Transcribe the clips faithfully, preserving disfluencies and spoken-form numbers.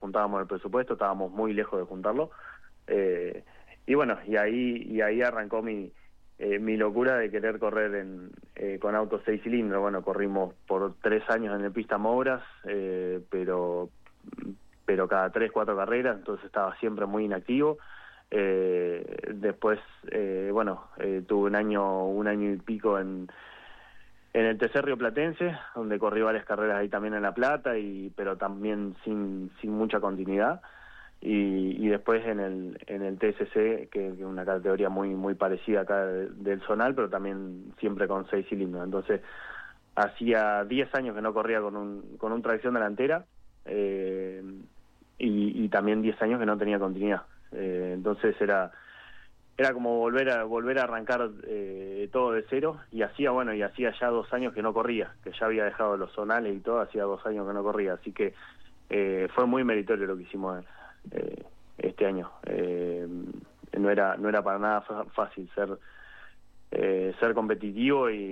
juntábamos el presupuesto, estábamos muy lejos de juntarlo. Eh, y bueno, y ahí y ahí arrancó mi eh, mi locura de querer correr en eh, con autos seis cilindros. Bueno, corrimos por tres años en el Pista Mouras, eh, pero pero cada tres, cuatro carreras, entonces estaba siempre muy inactivo. Eh, después, eh, bueno, eh, tuve un año, un año y pico en, en el T C Rioplatense, donde corrí varias carreras ahí también en La Plata, y pero también sin, sin mucha continuidad. Y, y después en el en el T S C, que es una categoría muy muy parecida acá de, del zonal, pero también siempre con seis cilindros. Entonces, hacía diez años que no corría con un con un tracción delantera, eh, y, y también diez años que no tenía continuidad. Eh, entonces era era como volver a volver a arrancar eh, todo de cero, y hacía bueno y hacía ya dos años que no corría, que ya había dejado los zonales y todo, hacía dos años que no corría, así que eh, fue muy meritorio lo que hicimos eh, este año. Eh, no era no era para nada fácil ser eh, ser competitivo y,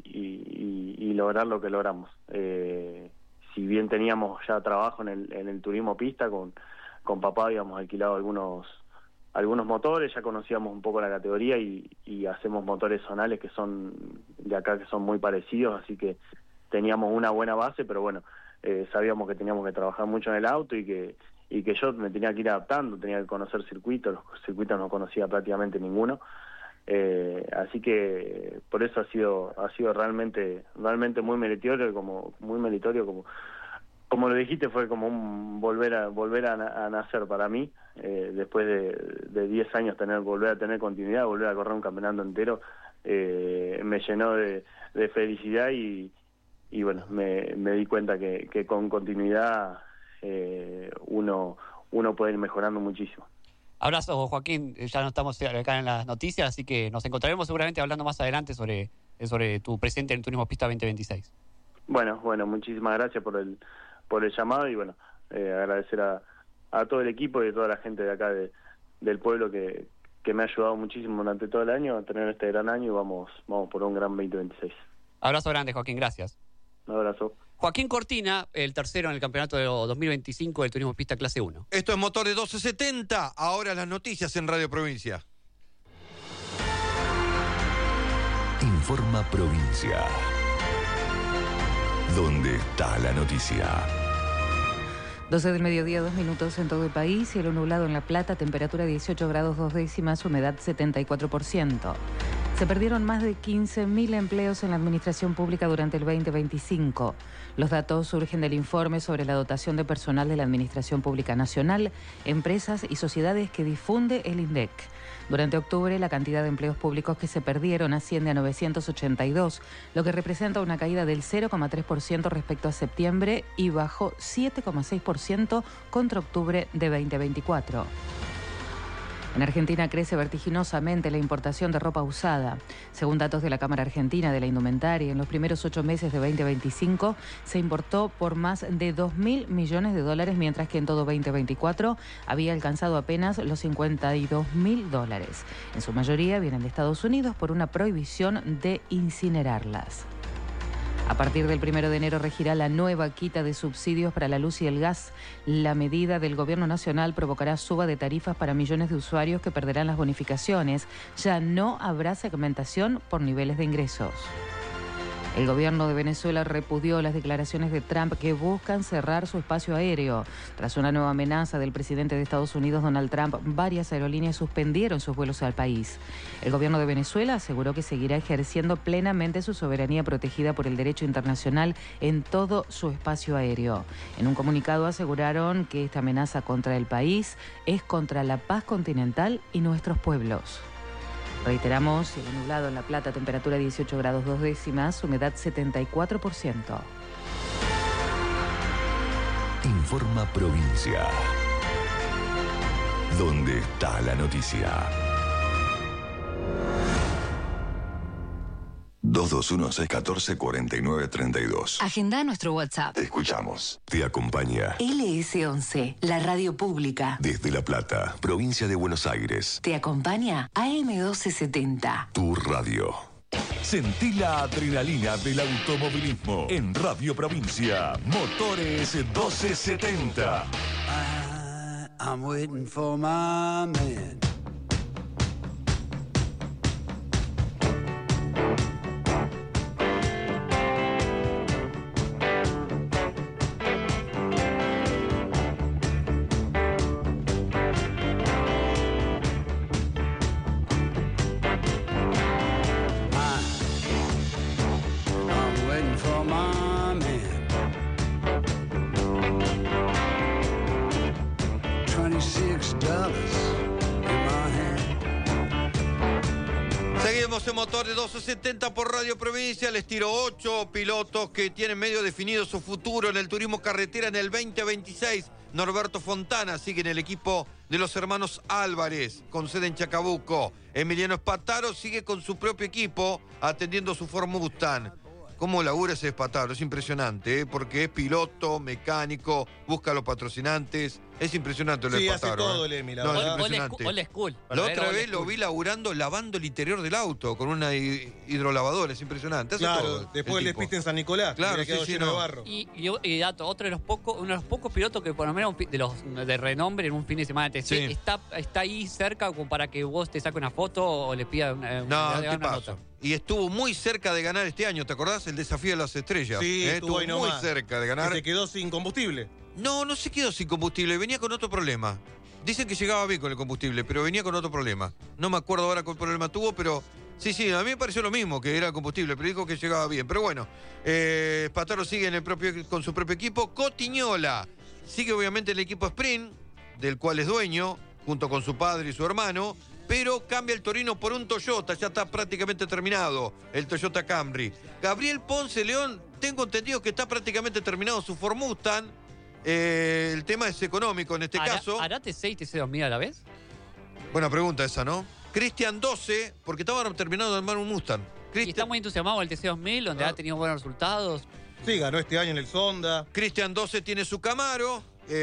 y, y, y lograr lo que logramos. Eh, si bien teníamos ya trabajo en el en el turismo pista, con con papá habíamos alquilado algunos algunos motores, ya conocíamos un poco la categoría, y, y hacemos motores zonales que son de acá, que son muy parecidos, así que teníamos una buena base, pero bueno, eh, sabíamos que teníamos que trabajar mucho en el auto, y que y que yo me tenía que ir adaptando, tenía que conocer circuitos, los circuitos no conocía prácticamente ninguno, eh, así que por eso ha sido ha sido realmente realmente muy meritorio, como muy meritorio como Como lo dijiste, fue como un volver a volver a, a nacer para mí, eh, después de diez años tener volver a tener continuidad, volver a correr un campeonato entero, eh, me llenó de, de felicidad, y, y bueno, me, me di cuenta que, que con continuidad eh, uno, uno puede ir mejorando muchísimo. Abrazo, Joaquín, ya no estamos acá en las noticias, así que nos encontraremos seguramente hablando más adelante sobre, sobre tu presente en el Turismo Pista veinte veintiséis. Bueno, bueno, muchísimas gracias por el por el llamado, y bueno, eh, agradecer a, a todo el equipo y a toda la gente de acá de, del pueblo que, que me ha ayudado muchísimo durante todo el año a tener este gran año, y vamos vamos por un gran veinte veintiséis. Abrazo grande, Joaquín, gracias. Un abrazo. Joaquín Cortina, el tercero en el campeonato de dos mil veinticinco del Turismo Pista Clase uno. Esto es Motores doce setenta, ahora las noticias en Radio Provincia. Informa Provincia. ¿Dónde está la noticia? doce del mediodía, dos minutos en todo el país, cielo nublado en La Plata, temperatura dieciocho grados dos décimas, humedad setenta y cuatro por ciento. Se perdieron más de quince mil empleos en la administración pública durante el veinte veinticinco. Los datos surgen del informe sobre la dotación de personal de la Administración Pública Nacional, empresas y sociedades que difunde el INDEC. Durante octubre, la cantidad de empleos públicos que se perdieron asciende a novecientos ochenta y dos, lo que representa una caída del cero coma tres por ciento respecto a septiembre y bajó siete coma seis por ciento contra octubre de veinte veinticuatro. En Argentina crece vertiginosamente la importación de ropa usada. Según datos de la Cámara Argentina de la Indumentaria, en los primeros ocho meses de veinte veinticinco se importó por más de dos mil millones de dólares, mientras que en todo veinte veinticuatro había alcanzado apenas los cincuenta y dos mil dólares. En su mayoría vienen de Estados Unidos por una prohibición de incinerarlas. A partir del primero de enero regirá la nueva quita de subsidios para la luz y el gas. La medida del Gobierno Nacional provocará suba de tarifas para millones de usuarios que perderán las bonificaciones. Ya no habrá segmentación por niveles de ingresos. El gobierno de Venezuela repudió las declaraciones de Trump que buscan cerrar su espacio aéreo. Tras una nueva amenaza del presidente de Estados Unidos, Donald Trump, varias aerolíneas suspendieron sus vuelos al país. El gobierno de Venezuela aseguró que seguirá ejerciendo plenamente su soberanía protegida por el derecho internacional en todo su espacio aéreo. En un comunicado aseguraron que esta amenaza contra el país es contra la paz continental y nuestros pueblos. Reiteramos, cielo nublado en La Plata, temperatura dieciocho grados dos décimas, humedad setenta y cuatro por ciento. Informa Provincia. ¿Dónde está la noticia? dos dos uno seis uno cuatro cuatro nueve tres dos. Agenda nuestro WhatsApp. Te escuchamos. Te acompaña L S once, la radio pública. desde La Plata, provincia de Buenos Aires. Te acompaña A M doce setenta. Tu radio. Sentí la adrenalina del automovilismo en Radio Provincia. Motores doce setenta. I'm waiting for my man. Seguimos en Motor de doce setenta por Radio Provincia. Les tiro ocho pilotos que tienen medio definido su futuro en el turismo carretera en el veinte veintiséis. Norberto Fontana sigue en el equipo de los hermanos Álvarez, con sede en Chacabuco. Emiliano Espataro sigue con su propio equipo, atendiendo su Ford Mustang. ¿Cómo labura ese Espataro? Es impresionante, ¿eh? Porque es piloto, mecánico, busca a los patrocinantes. Es impresionante lo de Sí, Espataro. hace todo ¿eh? el Emi, la No, es verdad. impresionante. Old school. La otra vez lo vi laburando, lavando el interior del auto con una hidrolavadora. Es impresionante. Hace Claro, todo, después el del tipo. despiste en San Nicolás, Claro, que había quedado sí, sí, lleno no. de barro. Y, y, y dato, otro de los pocos, uno de los pocos pilotos que por lo menos de los de renombre en un fin de semana T C Sí. está, está ahí cerca como para que vos te saques una foto o le pidas una, No, le ¿qué hagas una pasa? nota. Y estuvo muy cerca de ganar este año, ¿te acordás? El desafío de las estrellas. Sí, ¿eh? estuvo ahí muy nomás. cerca de Que ganar. se quedó sin combustible. No, no se quedó sin combustible, venía con otro problema. Dicen que llegaba bien con el combustible, pero venía con otro problema. No me acuerdo ahora cuál problema tuvo, pero sí, sí, a mí me pareció lo mismo, que era combustible, pero dijo que llegaba bien. Pero bueno, eh, Espataro sigue en el propio, con su propio equipo. Cotiñola sigue obviamente en el equipo Sprint, del cual es dueño, junto con su padre y su hermano, pero cambia el Torino por un Toyota, ya está prácticamente terminado, el Toyota Camry. Gabriel Ponce León, tengo entendido que está prácticamente terminado su Ford Mustang. Eh, el tema es económico en este ¿Hará, caso. ¿Hará T C y T C dos mil a la vez? Buena pregunta esa, ¿no? Cristian doce, porque estaba terminando de armar un Mustang. Y Cristian- está muy entusiasmado con el T C dos mil, donde Ah. ha tenido buenos resultados. Sí, ganó este año en el Sonda. Cristian doce tiene su Camaro.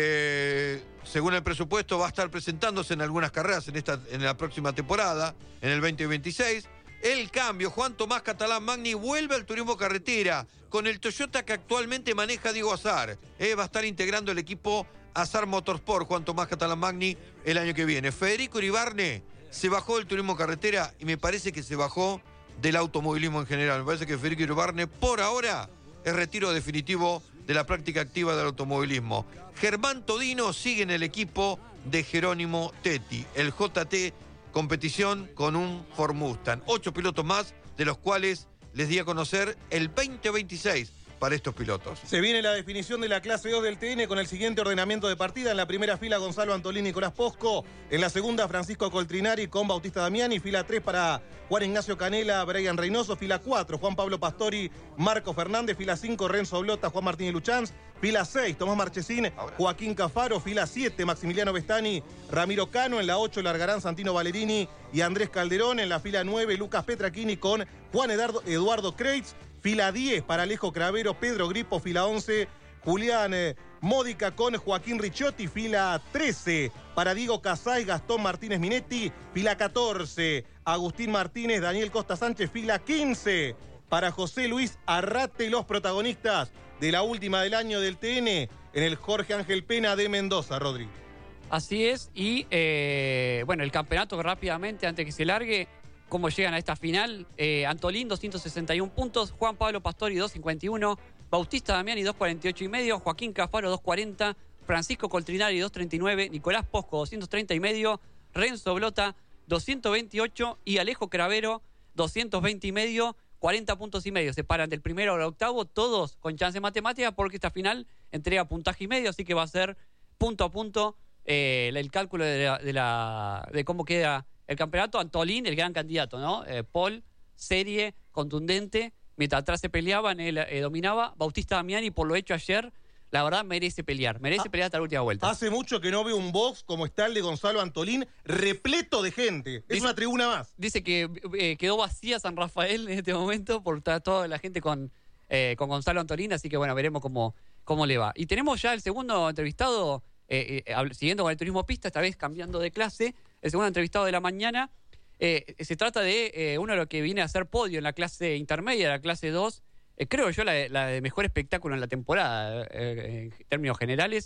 eh, según el presupuesto, va a estar presentándose en algunas carreras en, esta, en la próxima temporada, en el veinte veintiséis. El cambio, Juan Tomás Catalán Magni vuelve al turismo carretera con el Toyota que actualmente maneja Diego Azar. Eh, va a estar integrando el equipo Azar Motorsport, Juan Tomás Catalán Magni, el año que viene. Federico Iribarne se bajó del turismo carretera y me parece que se bajó del automovilismo en general. Me parece que Federico Iribarne, por ahora, es retiro definitivo de la práctica activa del automovilismo. Germán Todino sigue en el equipo de Jerónimo Tetti, el J T competición con un Ford Mustang. Ocho pilotos más, de los cuales les di a conocer el veinte veintiséis para estos pilotos. Se viene la definición de la clase dos del T N con el siguiente ordenamiento de partida. En la primera fila, Gonzalo Antolín y Nicolás Posco. En la segunda, Francisco Coltrinari con Bautista Damiani. Fila tres para Juan Ignacio Canela, Brian Reynoso. Fila cuatro, Juan Pablo Pastori, Marco Fernández. Fila cinco, Renzo Blota, Juan Martínez Luchanz. Fila seis, Tomás Marchesín, Joaquín Cafaro. Fila siete, Maximiliano Bestani, Ramiro Cano. En la ocho, largarán Santino Valerini y Andrés Calderón. En la fila nueve, Lucas Petraquini con Juan Eduardo, Eduardo Kreitz. Fila diez para Alejo Cravero, Pedro Gripo. Fila once, Julián eh, Módica con Joaquín Ricciotti. Fila trece para Diego Casay, Gastón Martínez Minetti. Fila catorce, Agustín Martínez, Daniel Costa Sánchez. Fila quince para José Luis Arrate, los protagonistas de la última del año del T N en el Jorge Ángel Pena de Mendoza, Rodri. Así es, y eh, bueno, el campeonato rápidamente, antes que se largue, cómo llegan a esta final. Eh, Antolín, doscientos sesenta y uno puntos, Juan Pablo Pastori, doscientos cincuenta y uno, Bautista Damiani, doscientos cuarenta y ocho y medio, Joaquín Cafaro, doscientos cuarenta, Francisco Coltrinari, doscientos treinta y nueve, Nicolás Posco, doscientos treinta y medio, Renzo Blota, doscientos veintiocho y Alejo Cravero, doscientos veinte y medio, cuarenta puntos y medio. Se paran del primero al octavo, todos con chance matemática, porque esta final entrega puntaje y medio, así que va a ser punto a punto eh, el cálculo de, la, de, la, de cómo queda el campeonato. Antolín, el gran candidato, ¿no? Eh, Paul, serie, contundente, mientras atrás se peleaban, él eh, dominaba. Bautista Damiani, por lo hecho ayer, la verdad merece pelear, merece Ah, pelear hasta la última vuelta. Hace mucho que no veo un box como está el de Gonzalo Antolín, repleto de gente. Es Dice- una tribuna más. Dice que eh, quedó vacía San Rafael en este momento por ta- toda la gente con, eh, con Gonzalo Antolín, así que bueno, veremos cómo, cómo le va. Y tenemos ya el segundo entrevistado, eh, eh, hab- siguiendo con el turismo pista, esta vez cambiando de clase, el segundo entrevistado de la mañana. Eh, se trata de eh, uno de los que viene a hacer podio en la clase intermedia, la clase dos, eh, creo yo la, de- la de mejor espectáculo en la temporada, eh, en términos generales.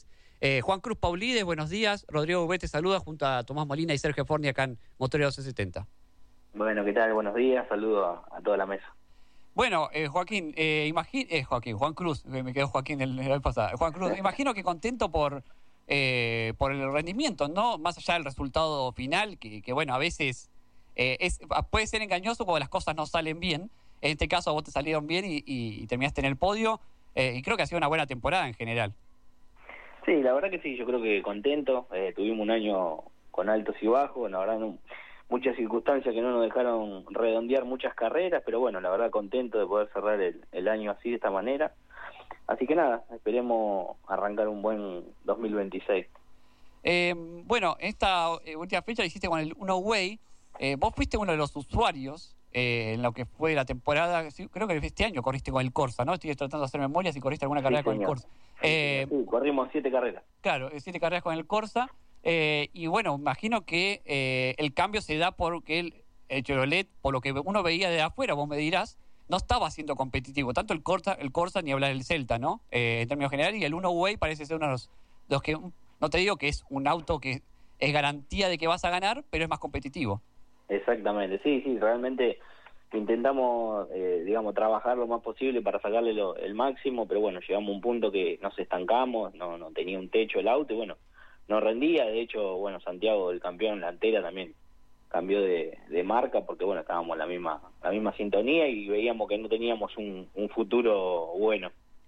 Eh, Juan Cruz Paulides, buenos días. Rodrigo Ubé te saluda junto a Tomás Molina y Sergio Forni acá en Motoreros doce setenta. Bueno, ¿qué tal? Buenos días. Saludo a, a toda la mesa. Bueno, eh, Joaquín, eh, imagín, eh, Joaquín, Juan Cruz, me quedó Joaquín el, el pasado. Juan Cruz, imagino que contento por, eh, por el rendimiento, ¿no? Más allá del resultado final, que, que bueno, a veces eh, es, puede ser engañoso cuando las cosas no salen bien. En este caso, vos te salieron bien y, y, y terminaste en el podio. Eh, y creo que ha sido una buena temporada en general. Sí, la verdad que sí, yo creo que contento. Eh, tuvimos un año con altos y bajos, la verdad, no, muchas circunstancias que no nos dejaron redondear muchas carreras, pero bueno, la verdad contento de poder cerrar el, el año así, de esta manera. Así que nada, esperemos arrancar un buen dos mil veintiséis. Eh, bueno, esta eh, última fecha la hiciste con el Uno Way. Eh, vos fuiste uno de los usuarios eh, en lo que fue la temporada, sí, creo que este año corriste con el Corsa, ¿no? Estoy tratando de hacer memoria si corriste alguna carrera Sí, con señor. el Corsa. Sí, Eh, sí, corrimos siete carreras. Claro, siete carreras con el Corsa. Eh, y bueno, imagino que eh, el cambio se da porque el, el Chevrolet, por lo que uno veía de afuera, vos me dirás, no estaba siendo competitivo. Tanto el Corsa, el Corsa ni hablar del Celta, ¿no? Eh, en términos generales, y el Uno Way parece ser uno de los, de los que, no te digo que es un auto que es garantía de que vas a ganar, pero es más competitivo. Exactamente, sí, sí, realmente intentamos, eh, digamos, trabajar lo más posible para sacarle lo, el máximo, pero bueno, llegamos a un punto que nos estancamos, no, no tenía un techo el auto y bueno, no rendía. De hecho, bueno, Santiago, el campeón en la antera, también cambió de, de marca porque bueno, estábamos en la misma, la misma sintonía y veíamos que no teníamos un, un futuro bueno.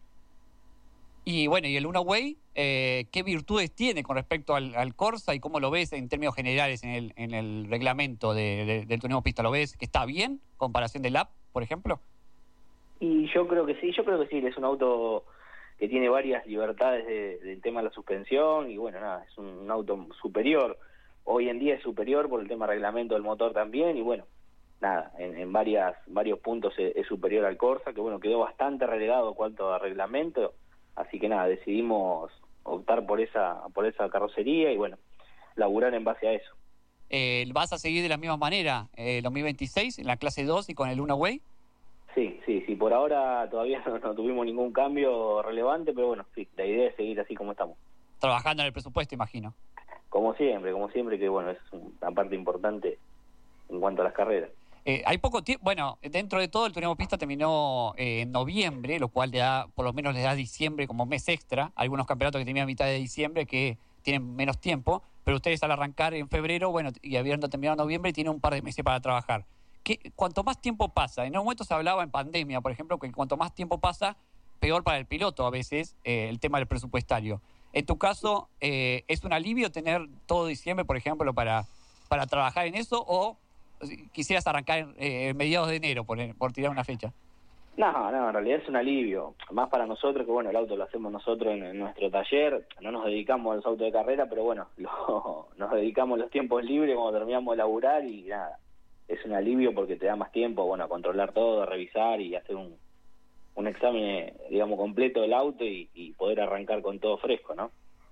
Y bueno, y el Uno Way, eh, ¿qué virtudes tiene con respecto al, al Corsa y cómo lo ves en términos generales en el, en el reglamento de, de, del turismo pista? ¿Lo ves que está bien en comparación del App, por ejemplo? Y yo creo que sí, yo creo que sí, es un auto que tiene varias libertades de, del tema de la suspensión y bueno, nada, es un, un auto superior. Hoy en día es superior por el tema reglamento del motor también y bueno, nada, en, en varias varios puntos es, es superior al Corsa, que bueno, quedó bastante relegado en cuanto a reglamento. Así que nada, decidimos optar por esa por esa carrocería y bueno, laburar en base a eso. Eh, ¿Vas a seguir de la misma manera el dos mil veintiséis en la clase dos y con el Uno Way? Sí, sí, sí, por ahora todavía no, no tuvimos ningún cambio relevante, pero bueno, sí, la idea es seguir así como estamos. Trabajando en el presupuesto, imagino. Como siempre, como siempre, que bueno, es una parte importante en cuanto a las carreras. Eh, hay poco tiempo, bueno, dentro de todo el turismo pista terminó eh, en noviembre, lo cual le da, por lo menos le da diciembre como mes extra. Algunos campeonatos que tenían a mitad de diciembre que tienen menos tiempo, pero ustedes al arrancar en febrero, bueno, y habiendo terminado en noviembre, tienen un par de meses para trabajar. ¿Qué, cuanto más tiempo pasa, en un momento se hablaba en pandemia, por ejemplo, que cuanto más tiempo pasa, peor para el piloto a veces, eh, el tema del presupuestario. En tu caso, eh, ¿es un alivio tener todo diciembre, por ejemplo, para, para trabajar en eso o quisieras arrancar eh, mediados de enero, por, por tirar una fecha? No, no, en realidad es un alivio, más para nosotros, que bueno, el auto lo hacemos nosotros en, en nuestro taller, no nos dedicamos a los autos de carrera, pero bueno, lo, nos dedicamos los tiempos libres cuando terminamos de laburar y nada, es un alivio porque te da más tiempo, bueno, a controlar todo, a revisar y hacer un, un examen, digamos, completo del auto y, y poder arrancar con todo fresco, ¿no?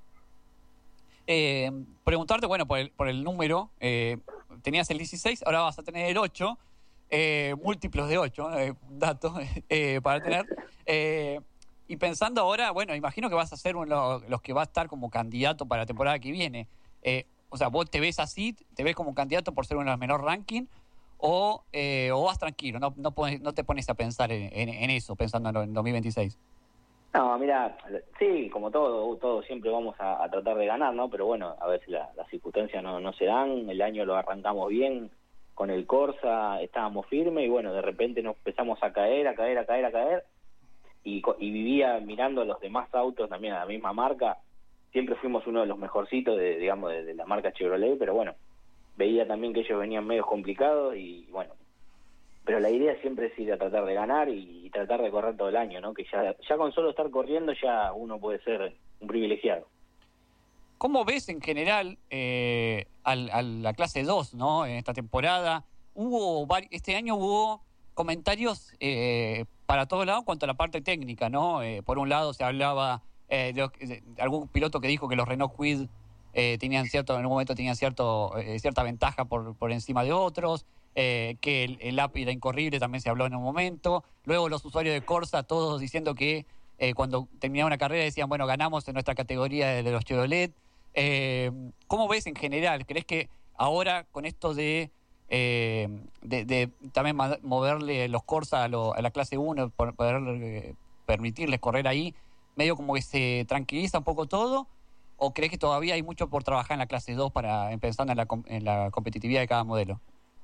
Eh, preguntarte, bueno, por el, por el número, eh, tenías el dieciséis, ahora vas a tener el ocho, eh, múltiplos de ocho, eh, datos eh, para tener. Eh, y pensando ahora, bueno, imagino que vas a ser uno de los que va a estar como candidato para la temporada que viene. Eh, o sea, ¿vos te ves así, te ves como candidato por ser uno de los menor ranking? ¿O, eh, o vas tranquilo, no, no, pones, no te pones a pensar en, en, en eso, pensando en, en dos mil veintiséis? No, mira, sí, como todo, todo siempre vamos a, a tratar de ganar, ¿no? Pero bueno, a veces la, las circunstancias no, no se dan, el año lo arrancamos bien, con el Corsa estábamos firmes y bueno, de repente nos empezamos a caer, a caer, a caer, a caer, y, y vivía mirando a los demás autos también a la misma marca, siempre fuimos uno de los mejorcitos, de, digamos, de, de la marca Chevrolet, pero bueno, veía también que ellos venían medio complicados y bueno, pero la idea siempre es ir a tratar de ganar y, y tratar de correr todo el año, ¿no? Que ya, ya con solo estar corriendo ya uno puede ser un privilegiado. ¿Cómo ves en general eh, al, a la clase dos, ¿no? En esta temporada? Hubo este año hubo comentarios eh, para todos lados en cuanto a la parte técnica, ¿no? Eh, por un lado se hablaba eh, de, de, de algún piloto que dijo que los Renault Kwid eh, tenían cierto, en un momento tenían cierto eh, cierta ventaja por, por encima de otros. Eh, que el, el A P I era incorrible, también se habló en un momento. Luego los usuarios de Corsa, todos diciendo que eh, cuando terminaba una carrera decían, bueno, ganamos en nuestra categoría de, de los Chevrolet. Eh, ¿Cómo ves en general? ¿Crees que ahora con esto de, eh, de, de también moverle los Corsa a, lo, a la clase uno, por, poder eh, permitirles correr ahí, medio como que se tranquiliza un poco todo? ¿O crees que todavía hay mucho por trabajar en la clase dos para pensando en la, en la competitividad de cada modelo?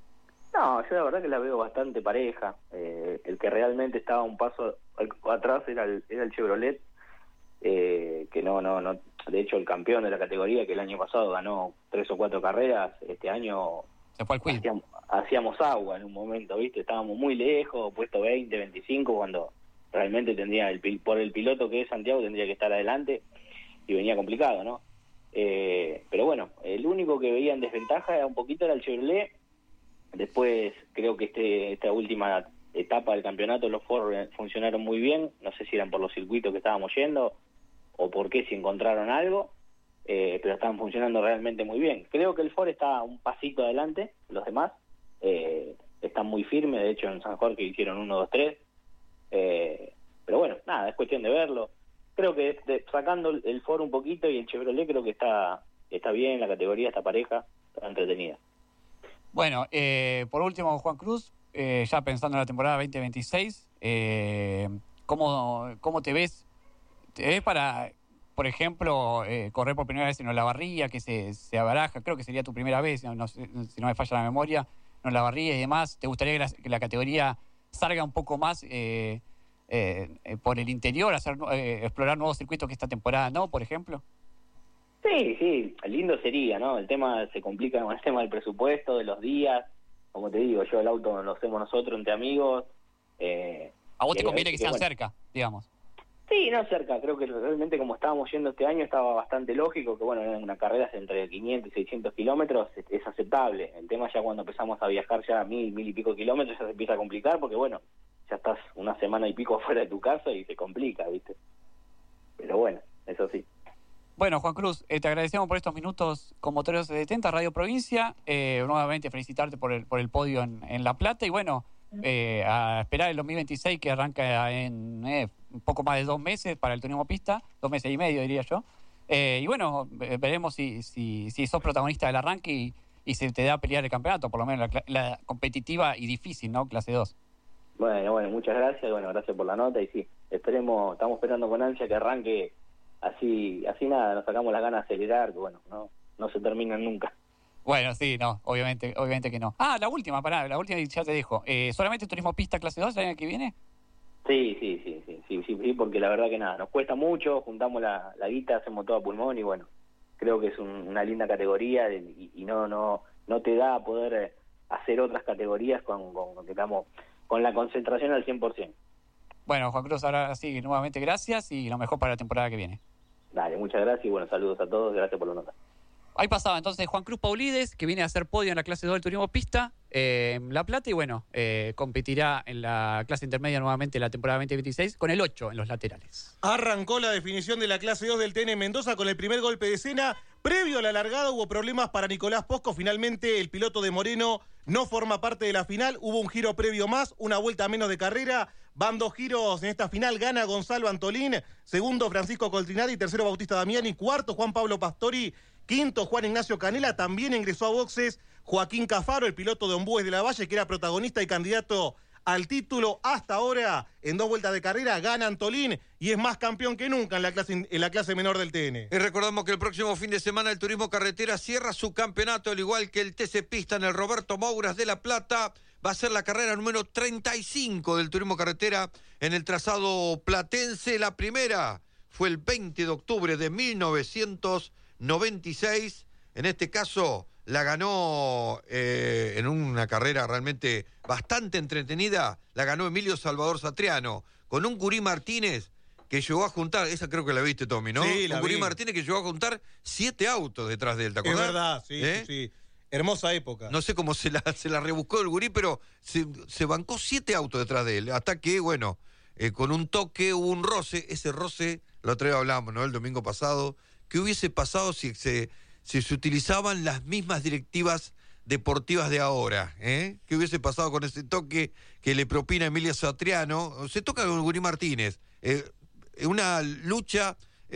No, yo la verdad que la veo bastante pareja. Eh, el que realmente estaba un paso atrás era el, era el Chevrolet, eh, que no, no, no, de hecho el campeón de la categoría, que el año pasado ganó tres o cuatro carreras, este año se fue al Queen. Hacíamos, hacíamos agua en un momento, ¿viste? Estábamos muy lejos, puesto veinte, veinticinco, cuando realmente tendría, el por el piloto que es Santiago, tendría que estar adelante, y venía complicado, ¿no? Eh, pero bueno, el único que veía en desventaja era un poquito era el Chevrolet. Después creo que este esta última etapa del campeonato los Ford funcionaron muy bien, no sé si eran por los circuitos que estábamos yendo o por qué, si encontraron algo, eh, pero estaban funcionando realmente muy bien. Creo que el Ford está un pasito adelante, los demás eh, están muy firmes, de hecho en San Jorge hicieron uno, dos, tres, eh, pero bueno, nada, es cuestión de verlo. Creo que de, sacando el Ford un poquito y el Chevrolet creo que está está bien, la categoría está pareja, está entretenida. Bueno, eh, por último, Juan Cruz, eh, ya pensando en la temporada veinte veintiséis, eh, ¿cómo, ¿cómo te ves? ¿Te ves para, por ejemplo, eh, correr por primera vez en Olavarría, que se, se abaraja? Creo que sería tu primera vez, no, no, si no me falla la memoria, en Olavarría y demás. ¿Te gustaría que la, que la categoría salga un poco más eh, eh, por el interior, hacer eh, explorar nuevos circuitos que esta temporada no, por ejemplo? Sí, sí, lindo sería, ¿no? El tema se complica con el tema del presupuesto, de los días. Como te digo, yo el auto lo hacemos nosotros entre amigos. Eh, ¿A vos te conviene que, que sean bueno, cerca, digamos? Sí, no cerca. Creo que realmente como estábamos yendo este año estaba bastante lógico, que bueno, en una carrera entre quinientos y seiscientos kilómetros es, es aceptable. El tema ya cuando empezamos a viajar ya a mil, mil y pico kilómetros ya se empieza a complicar porque bueno, ya estás una semana y pico fuera de tu casa y se complica, ¿viste? Pero bueno, eso sí. Bueno, Juan Cruz, eh, te agradecemos por estos minutos con Motoreros setenta, Radio Provincia. Eh, nuevamente felicitarte por el por el podio en, en La Plata. Y bueno, eh, a esperar el dos mil veintiséis, que arranca en eh, un poco más de dos meses para el turismo pista, dos meses y medio diría yo. Eh, y bueno, veremos si, si, si sos protagonista del arranque y, y se te da a pelear el campeonato, por lo menos la, la competitiva y difícil, ¿no? Clase dos. Bueno, bueno, muchas gracias. Bueno, gracias por la nota. Y sí, esperemos, estamos esperando con ansia que arranque. Así así nada, nos sacamos las ganas de acelerar, que bueno, no no se terminan nunca. Bueno, sí, no, obviamente obviamente que no. Ah, la última, pará, la última ya te dejo. Eh, ¿Solamente turismo pista clase dos el año que viene? Sí, sí, sí, sí, sí, sí, sí, porque la verdad que nada, nos cuesta mucho, juntamos la, la guita, hacemos todo a pulmón y bueno, creo que es un, una linda categoría y, y no no no te da a poder hacer otras categorías con, con, digamos, con la concentración al cien por ciento. Bueno, Juan Cruz, ahora sí, nuevamente gracias y lo mejor para la temporada que viene. Dale, muchas gracias y bueno, saludos a todos, gracias por la nota. Ahí pasaba entonces Juan Cruz Paulides, que viene a hacer podio en la clase dos del turismo pista eh, en La Plata y bueno, eh, competirá en la clase intermedia nuevamente la temporada veinte veintiséis con el ocho en los laterales. Arrancó la definición de la clase dos del T N Mendoza con el primer golpe de escena. Previo a la largada hubo problemas para Nicolás Posco. Finalmente el piloto de Moreno no forma parte de la final. Hubo un giro previo más, una vuelta menos de carrera. Van dos giros en esta final. Gana Gonzalo Antolín. Segundo, Francisco Coltrinari. Tercero, Bautista Damiani. Cuarto, Juan Pablo Pastori. Quinto, Juan Ignacio Canela. También ingresó a boxes Joaquín Cafaro, el piloto de Ombúes de la Valle, que era protagonista y candidato al título. Hasta ahora, en dos vueltas de carrera, gana Antolín y es más campeón que nunca en la clase, en la clase menor del T N. Y recordamos que el próximo fin de semana el Turismo Carretera cierra su campeonato, al igual que el T C Pista en el Roberto Mouras de La Plata. Va a ser la carrera número treinta y cinco del Turismo Carretera en el trazado platense. La primera fue el veinte de octubre de mil novecientos noventa y seis. En este caso la ganó eh, en una carrera realmente bastante entretenida. La ganó Emilio Salvador Satriano con un Gurí Martínez que llegó a juntar, esa creo que la viste, Tommy, ¿no? Sí, la un Gurí vi. Martínez que llegó a juntar siete autos detrás de él, ¿te acordás? Es verdad, sí, ¿Eh? sí, sí. Hermosa época. No sé cómo se la, se la rebuscó el Gurí, pero se, se bancó siete autos detrás de él. Hasta que, bueno, eh, con un toque hubo un roce. Ese roce, la otra vez hablamos, ¿no? El domingo pasado. ¿Qué hubiese pasado si se, si se utilizaban las mismas directivas deportivas de ahora? ¿eh? ¿Qué hubiese pasado con ese toque que le propina Emilia Satriano? Se toca con Gurí Martínez. Eh, una lucha,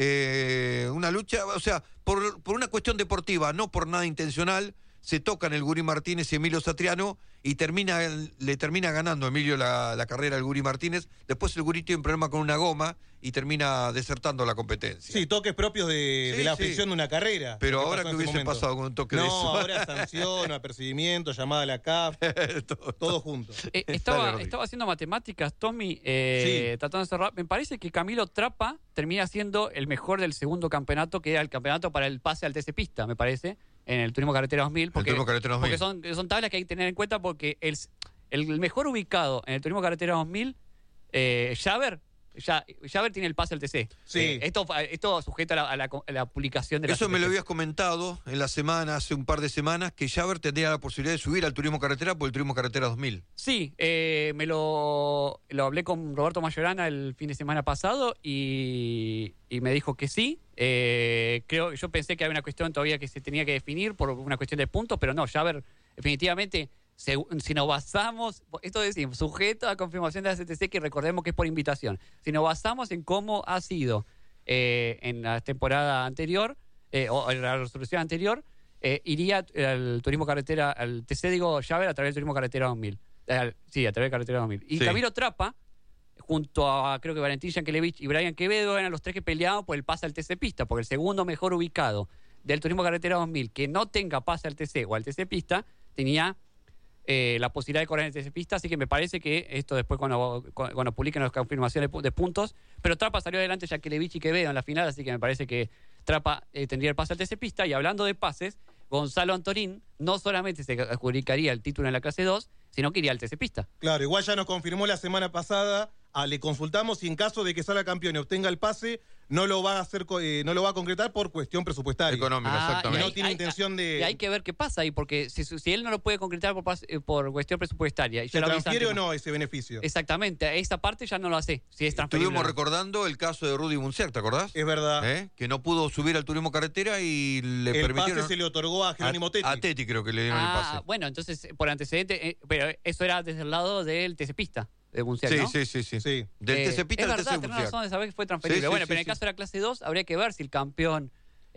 eh, una lucha, o sea, por, por una cuestión deportiva, no por nada intencional, se tocan el Guri Martínez y Emilio Satriano y termina, le termina ganando a Emilio la, la carrera al Guri Martínez. Después el Guri tiene un problema con una goma y termina desertando la competencia. Sí, toques propios de, Sí, de la sí. fricción de una carrera. Pero Lo ahora pasó que en ese hubiese momento. pasado con un toque de No, eso. ahora sanción, apercibimiento, llamada a la C A F, todo, todo junto. Eh, Dale, estaba, Rodri. estaba haciendo matemáticas, Tommy, eh, Sí. tratando de cerrar. Me parece que Camilo Trapa termina siendo el mejor del segundo campeonato, que era el campeonato para el pase al T C Pista, me parece, en el Turismo Carretera dos mil. Porque, Turismo Carretera dos mil. porque son, son tablas que hay que tener en cuenta porque el, el mejor ubicado en el Turismo Carretera dos mil, eh, Javer, ya, Javer tiene el pase al T C. Sí. Eh, esto, esto sujeta a la, a la- a la publicación de la Eso me lo C T C. habías comentado en la semana, hace un par de semanas, que Javer tendría la posibilidad de subir al Turismo Carretera por el Turismo Carretera dos mil. Sí, eh, me lo, lo hablé con Roberto Mayorana el fin de semana pasado y, y me dijo que sí. Eh, creo, yo pensé que había una cuestión todavía que se tenía que definir por una cuestión de puntos, pero no, Javer, definitivamente, se- si nos basamos, esto decimos, sujeto a confirmación de la C T C, que recordemos que es por invitación, si nos basamos en cómo ha sido eh, en la temporada anterior, eh, o en la resolución anterior, eh, iría al Turismo Carretera, al T C, digo, Javer, a través del Turismo Carretera dos mil. Eh, sí, a través de Carretera dos mil. Y Sí. Camilo Trapa, junto a, creo que Valentín Yankelevich y Brian Quevedo, eran los tres que peleaban por el pase al T C Pista, porque el segundo mejor ubicado del Turismo Carretera dos mil que no tenga pase al T C o al T C Pista, tenía eh, la posibilidad de correr en el T C Pista, así que me parece que esto después cuando, cuando publiquen las confirmaciones de puntos, pero Trapa salió adelante Yankelevich y Quevedo en la final, así que me parece que Trapa eh, tendría el pase al T C Pista. Y hablando de pases, Gonzalo Antorín no solamente se adjudicaría el título en la clase dos, sino que iría al T C Pista. Claro, igual ya nos confirmó la semana pasada, ah, le consultamos y en caso de que salga campeón y obtenga el pase, no lo va a hacer, co- eh, no lo va a concretar por cuestión presupuestaria. Económica, Ah, exactamente. y no tiene intención de- Y hay que ver qué pasa ahí, porque si, si él no lo puede concretar por, pas- eh, por cuestión presupuestaria. Y ¿Se ya lo avisa transfiere o antes, no ese beneficio? Exactamente, esa parte ya no lo hace, si es transferible. Estuvimos o no. recordando el caso de Rudy Bunciak, ¿te acordás? Es verdad. ¿Eh? Que no pudo subir al Turismo Carretera y le El permitieron... pase se le otorgó a Jerónimo Tetti. A, a Tetti creo que le dieron el Ah, pase. bueno, entonces, por antecedente, eh, pero eso era desde el lado del T C Pista, de Bunciak, Sí, ¿no? sí, sí, sí. Sí. Del Eh, T C Pista es al verdad, T C tenés Bunciak. razón de saber que fue transferible. Sí, sí, bueno, sí, pero en el sí. caso de la clase dos, habría que ver si el campeón...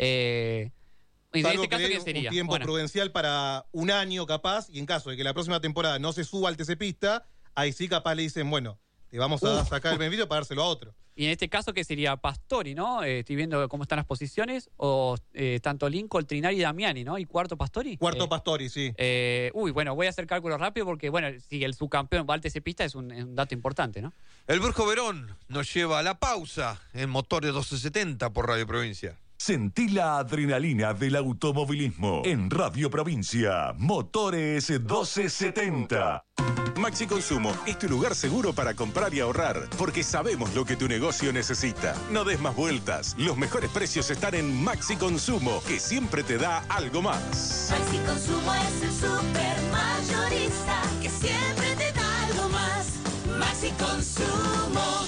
Eh, en Salvo este caso, que dé ¿quién sería? un tiempo Bueno, prudencial para un año capaz, y en caso de que la próxima temporada no se suba al T C Pista, ahí sí capaz le dicen, bueno, te vamos a Uf. sacar el beneficio para dárselo a otro. y en este caso, ¿qué sería? Pastori, ¿no? Eh, estoy viendo cómo están las posiciones. O eh, tanto Lincoln, Trinari y Damiani, ¿no? ¿Y cuarto Pastori? Cuarto Eh, Pastori, sí. eh, uy, bueno, voy a hacer cálculos rápido porque, bueno, si el subcampeón va al T C Pista es un, es un dato importante, ¿no? El Burjo Verón nos lleva a la pausa en Motores doce setenta por Radio Provincia. Sentí la adrenalina del automovilismo en Radio Provincia. Motores doce setenta. Maxi Consumo es tu lugar seguro para comprar y ahorrar, porque sabemos lo que tu negocio necesita. No des más vueltas. Los mejores precios están en Maxi Consumo, que siempre te da algo más. Maxi Consumo es el super mayorista que siempre te da algo más. Maxi Consumo.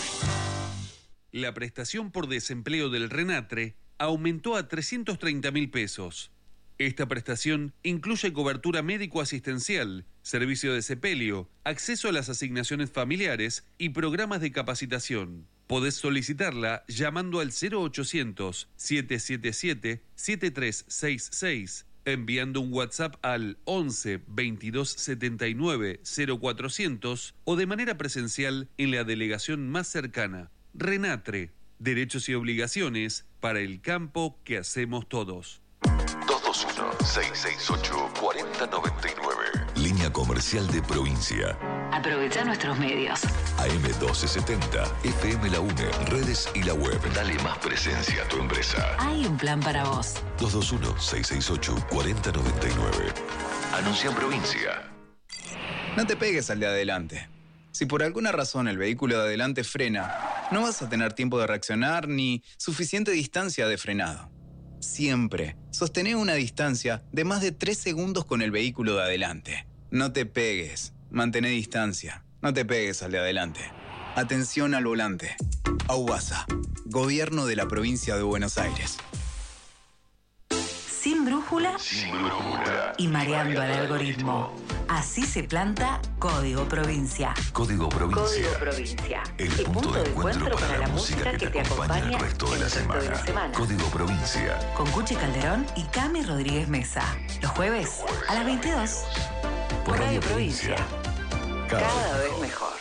La prestación por desempleo del RENATRE aumentó a trescientos treinta mil pesos. Esta prestación incluye cobertura médico-asistencial, servicio de sepelio, acceso a las asignaciones familiares y programas de capacitación. Podés solicitarla llamando al cero ochocientos, siete siete siete, siete tres seis seis, enviando un WhatsApp al once, veintidós setenta y nueve, cero cuatrocientos o de manera presencial en la delegación más cercana. RENATRE, derechos y obligaciones para el campo que hacemos todos. dos dos uno, seis seis ocho, cuatro cero nueve nueve. Línea comercial de provincia. Aprovecha nuestros medios. A M doce setenta, F M La UNE, redes y la web. Dale más presencia a tu empresa. Hay un plan para vos. dos dos uno, seis seis ocho, cuatro cero nueve nueve. Anuncia en provincia. No te pegues al de adelante. Si por alguna razón el vehículo de adelante frena, no vas a tener tiempo de reaccionar ni suficiente distancia de frenado. Siempre sostené una distancia de más de tres segundos con el vehículo de adelante. No te pegues, mantén distancia, no te pegues al de adelante. Atención al volante. AUBASA, Gobierno de la Provincia de Buenos Aires. Sin sin brújula, Sin brújula. y mareando al algoritmo. Así se planta Código Provincia. Código Provincia. Código Provincia. El punto de encuentro para la música que te acompaña el resto de la semana. Código Provincia. Con Cuchi Calderón y Cami Rodríguez Mesa. Los jueves a las veintidós. Por Radio Provincia. Cada vez mejor.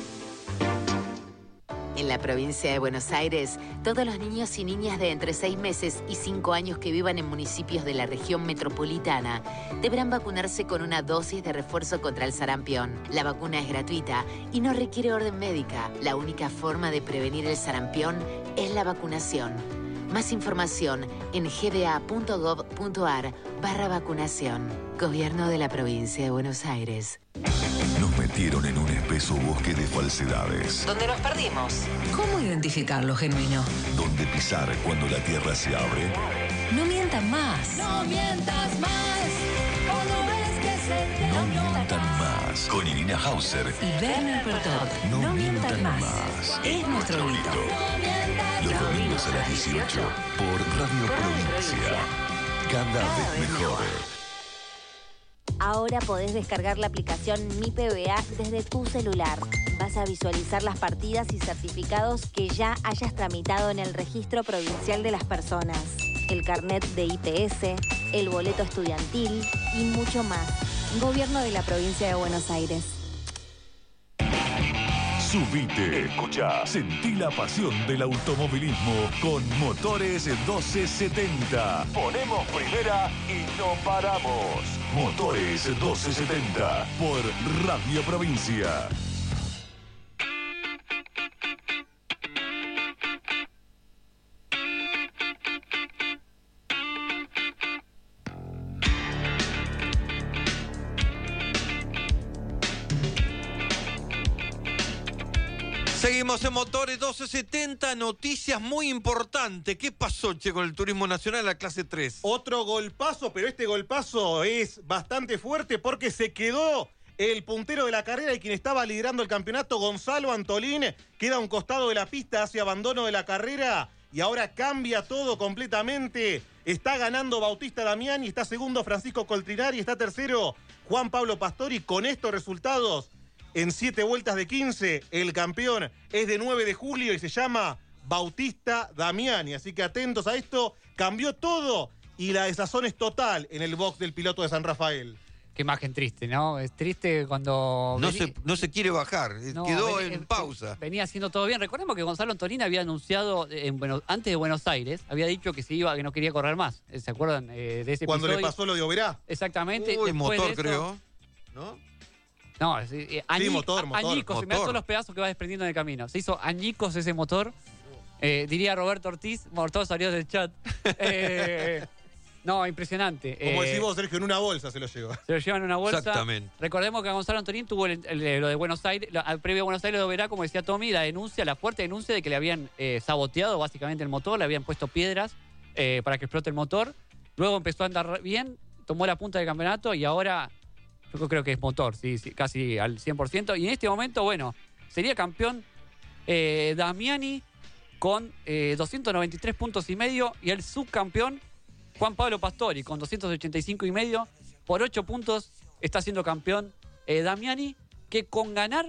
En la provincia de Buenos Aires, todos los niños y niñas de entre seis meses y cinco años que vivan en municipios de la región metropolitana deberán vacunarse con una dosis de refuerzo contra el sarampión. La vacuna es gratuita y no requiere orden médica. La única forma de prevenir el sarampión es la vacunación. Más información en gba.gov.ar barra vacunación. Gobierno de la provincia de Buenos Aires. Nos metieron en un espeso bosque de falsedades. ¿Dónde nos perdimos? ¿Cómo identificar lo genuino? Donde pisar cuando la tierra se abre. No mientan más. No mientas más. O no ves que se te No mientan más. Con Irina Hauser. Y Werner Bertot. No, No mientan mientan más. más. Es nuestro grito. Los domingos a las dieciocho por Radio Provincia. Cada vez mejor. Ahora podés descargar la aplicación Mi P B A desde tu celular. Vas a visualizar las partidas y certificados que ya hayas tramitado en el Registro Provincial de las Personas, el carnet de I P S, el boleto estudiantil y mucho más. Gobierno de la Provincia de Buenos Aires. Subite, escucha, sentí la pasión del automovilismo con Motores doce setenta. Ponemos primera y no paramos. Motores doce setenta por Radio Provincia. Seguimos en Motores doce setenta, noticias muy importantes. ¿Qué pasó, che, con el turismo nacional en la clase tres? Otro golpazo, pero este golpazo es bastante fuerte porque se quedó el puntero de la carrera y quien estaba liderando el campeonato, Gonzalo Antolín, queda a un costado de la pista hacia abandono de la carrera y ahora cambia todo completamente. Está ganando Bautista Damiani, está segundo Francisco Coltrinari, está tercero Juan Pablo Pastori. Con estos resultados, en siete vueltas de quince, el campeón es de nueve de julio y se llama Bautista Damiani. Así que atentos a esto, cambió todo y la desazón es total en el box del piloto de San Rafael. Qué imagen triste, ¿no? Es triste cuando... No, vení... se, no se quiere bajar, No, quedó ven- en pausa. Venía haciendo todo bien. Recordemos que Gonzalo Antolín había anunciado, en, bueno, antes de Buenos Aires, había dicho que se iba, que no quería correr más. ¿Se acuerdan eh, de ese Cuando episodio? le pasó lo de Oberá. Exactamente. Uy, Después motor, de eso- creo. ¿No? No, es, eh, añi- motor, motor. añicos, se me dan Motor. todos los pedazos que va desprendiendo en el camino. Se hizo añicos ese motor. Eh, diría Roberto Ortiz, por todos salió del chat. Eh, no, impresionante. Como Eh, decís vos, Sergio, en una bolsa se lo lleva. Se lo llevan en una bolsa. Exactamente. Recordemos que Gonzalo Antolín tuvo el- el- lo de Buenos Aires, lo- al previo a Buenos Aires lo verá, como decía Tommy, la denuncia, la fuerte denuncia de que le habían eh, saboteado básicamente el motor, le habían puesto piedras eh, para que explote el motor. Luego empezó a andar bien, tomó la punta del campeonato y ahora yo creo que es motor, sí, sí, casi al cien por ciento. Y en este momento, bueno, sería campeón eh, Damiani con eh, doscientos noventa y tres puntos y medio y el subcampeón Juan Pablo Pastori con doscientos ochenta y cinco y medio. Por ocho puntos está siendo campeón eh, Damiani, que con ganar,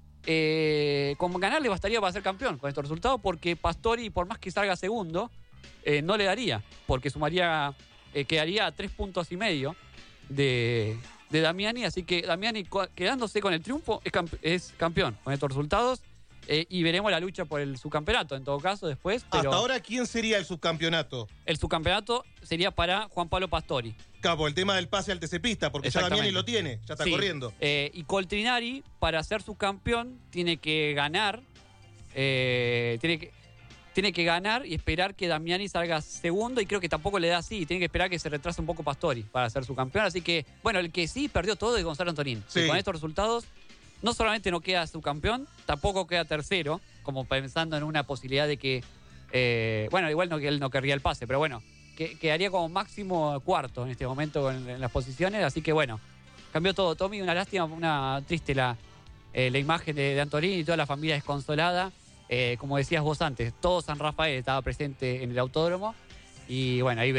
eh, con ganar le bastaría para ser campeón con estos resultados, porque Pastori, por más que salga segundo, eh, no le daría, porque sumaría, eh, quedaría a tres puntos y medio de, de Damiani, así que Damiani co- quedándose con el triunfo es, camp- es campeón con estos resultados. Eh, y veremos la lucha por el subcampeonato en todo caso después. Pero Hasta ahora, ¿quién sería el subcampeonato? el subcampeonato sería para Juan Pablo Pastori. Capo, el tema del pase al T C Pista, porque ya Exactamente. Damiani lo tiene, ya está Sí. corriendo. Eh, y Coltrinari, para ser subcampeón, tiene que ganar. eh, tiene que tiene que ganar y esperar que Damiani salga segundo, y creo que tampoco le da así, tiene que esperar que se retrase un poco Pastori para ser subcampeón. Así que, bueno, el que sí perdió todo es Gonzalo Antolín. Sí. Y con estos resultados, no solamente no queda subcampeón, tampoco queda tercero, como pensando en una posibilidad de que, eh, bueno, igual no que él no querría el pase, pero bueno, que quedaría como máximo cuarto en este momento en, en las posiciones. Así que bueno, cambió todo. Tommy, una lástima, una triste la, eh, la imagen de, de Antolín y toda la familia desconsolada. Eh, como decías vos antes, todo San Rafael estaba presente en el autódromo y bueno, ahí ve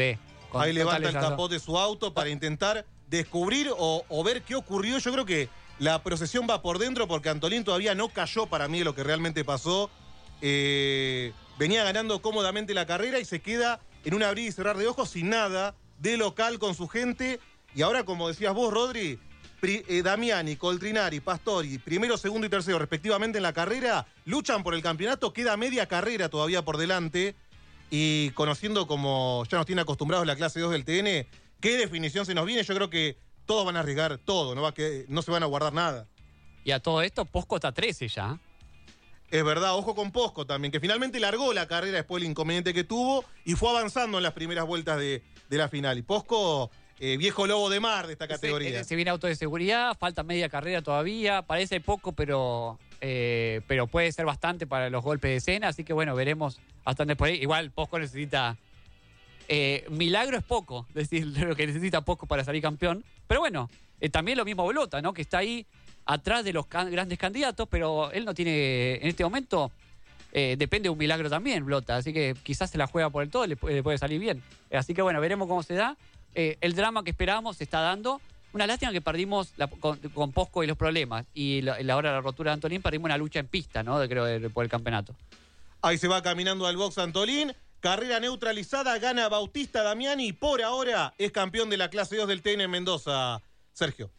Con Ahí levanta el totales capó de su auto para intentar descubrir o, o ver qué ocurrió. Yo creo que la procesión va por dentro porque Antolín todavía no cayó para mí de lo que realmente pasó. Eh, venía ganando cómodamente la carrera y se queda en un abrir y cerrar de ojos sin nada, de local con su gente. Y ahora, como decías vos, Rodri, Pri, eh, Damiani, Coltrinari, Pastori, primero, segundo y tercero respectivamente en la carrera, luchan por el campeonato, queda media carrera todavía por delante. Y conociendo como ya nos tiene acostumbrados la clase dos del T N, qué definición se nos viene, yo creo que todos van a arriesgar todo, no, va que, no se van a guardar nada. Y a todo esto, Posco está trece ya. Es verdad, ojo con Posco también, que finalmente largó la carrera después del inconveniente que tuvo y fue avanzando en las primeras vueltas de, de la final. Y Posco, eh, viejo lobo de mar de esta categoría. Se, se viene auto de seguridad, falta media carrera todavía, parece poco, pero, eh, pero puede ser bastante para los golpes de escena, así que bueno, veremos hasta dónde por ahí. Igual Posco necesita... Eh, milagro es poco, es decir, lo que necesita Posco para salir campeón. Pero bueno, eh, también lo mismo Blota, ¿no? Que está ahí atrás de los can- grandes candidatos, pero él no tiene, en este momento, eh, depende de un milagro también, Blota. Así que quizás se la juega por el todo, le puede, le puede salir bien. Así que bueno, veremos cómo se da. Eh, el drama que esperábamos se está dando. Una lástima que perdimos la, con, con Posco y los problemas. Y la, la hora de la rotura de Antolín, perdimos una lucha en pista, ¿no? De, creo, de, por el campeonato. Ahí se va caminando al box Antolín. Carrera neutralizada, gana Bautista Damiani y por ahora es campeón de la clase dos del T N en Mendoza. Sergio.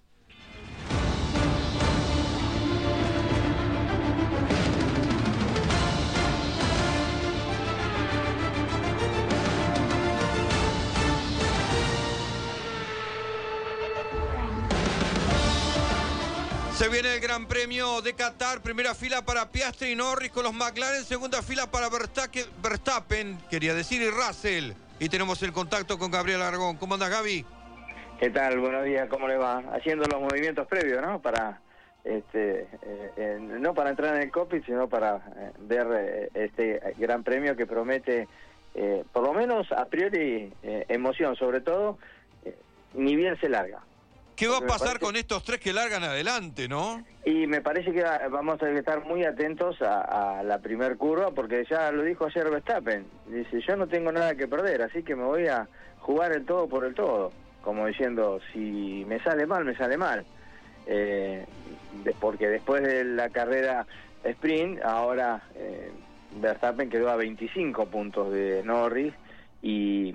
Se viene el Gran Premio de Qatar, primera fila para Piastri y Norris con los McLaren, segunda fila para Verstappen, quería decir, y Russell. Y tenemos el contacto con Gabriel Aragón. ¿Cómo andas, Gaby? ¿Qué tal? Buenos días, ¿cómo le va? Haciendo los movimientos previos, ¿no? Para, este, eh, eh, no para entrar en el cockpit, sino para eh, ver eh, este Gran Premio que promete, eh, por lo menos a priori, eh, emoción, sobre todo, eh, ni bien se larga. ¿Qué va a pasar con estos tres que largan adelante, no? Y me parece que vamos a estar muy atentos a, a la primer curva, porque ya lo dijo ayer Verstappen. Dice, yo no tengo nada que perder, así que me voy a jugar el todo por el todo. Como diciendo, si me sale mal, me sale mal. Eh, de, porque después de la carrera sprint, ahora eh, Verstappen quedó a veinticinco puntos de Norris y,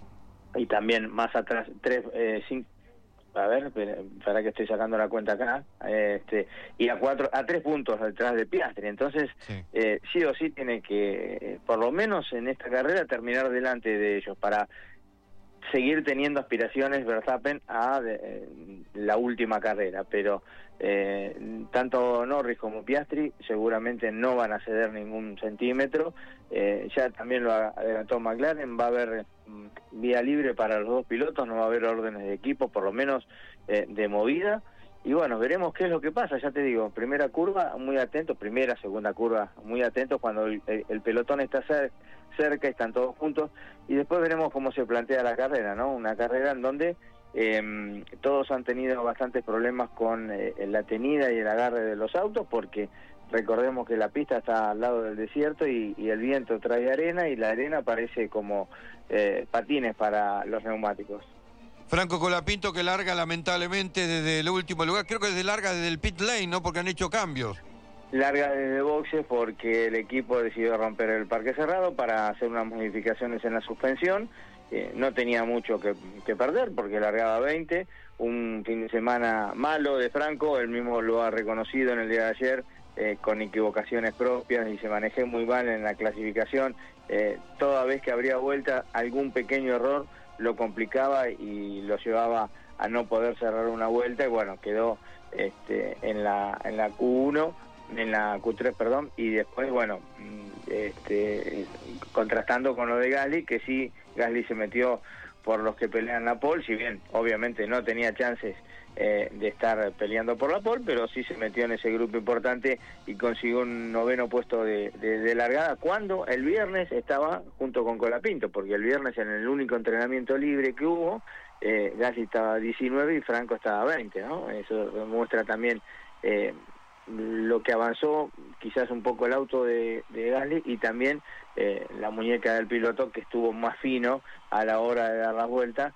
y también más atrás, tres, eh, cinco, a ver, para que estoy sacando la cuenta acá, este, y a cuatro, a tres puntos detrás de Piastri. Entonces, sí, eh, sí o sí tiene que, eh, por lo menos en esta carrera, terminar delante de ellos para seguir teniendo aspiraciones Verstappen a de, eh, la última carrera. Pero eh, tanto Norris como Piastri seguramente no van a ceder ningún centímetro. Eh, ya también lo adelantó McLaren, va a haber mm, vía libre para los dos pilotos, no va a haber órdenes de equipo, por lo menos eh, de movida. Y bueno, veremos qué es lo que pasa, ya te digo, primera curva, muy atento, primera, segunda curva, muy atentos cuando el, el, el pelotón está cer cerca, están todos juntos, y después veremos cómo se plantea la carrera, ¿no? Una carrera en donde eh, todos han tenido bastantes problemas con eh, la tenida y el agarre de los autos, porque recordemos que la pista está al lado del desierto y, y el viento trae arena, y la arena parece como eh, patines para los neumáticos. Franco Colapinto, que larga lamentablemente desde el último lugar, creo que desde larga desde el pit lane, ¿no? Porque han hecho cambios. Larga desde boxes porque el equipo decidió romper el parque cerrado para hacer unas modificaciones en la suspensión. Eh, no tenía mucho que, que perder porque largaba veinte. Un fin de semana malo de Franco, él mismo lo ha reconocido en el día de ayer, eh, con equivocaciones propias, y se manejé muy mal en la clasificación. Eh, toda vez que abría vuelta, algún pequeño error lo complicaba y lo llevaba a no poder cerrar una vuelta, y bueno, quedó este, en la en la Q uno, en la Q tres, perdón, y después, bueno, este, contrastando con lo de Gasly, que sí, Gasly se metió por los que pelean la pole, si bien obviamente no tenía chances eh, de estar peleando por la pole, pero sí se metió en ese grupo importante y consiguió un noveno puesto de, de, de largada, cuando el viernes estaba junto con Colapinto, porque el viernes en el único entrenamiento libre que hubo, eh, Gasly estaba diecinueve y Franco estaba veinte, ¿no? Eso muestra también eh, lo que avanzó quizás un poco el auto de, de Gasly y también eh, la muñeca del piloto que estuvo más fino a la hora de dar la vuelta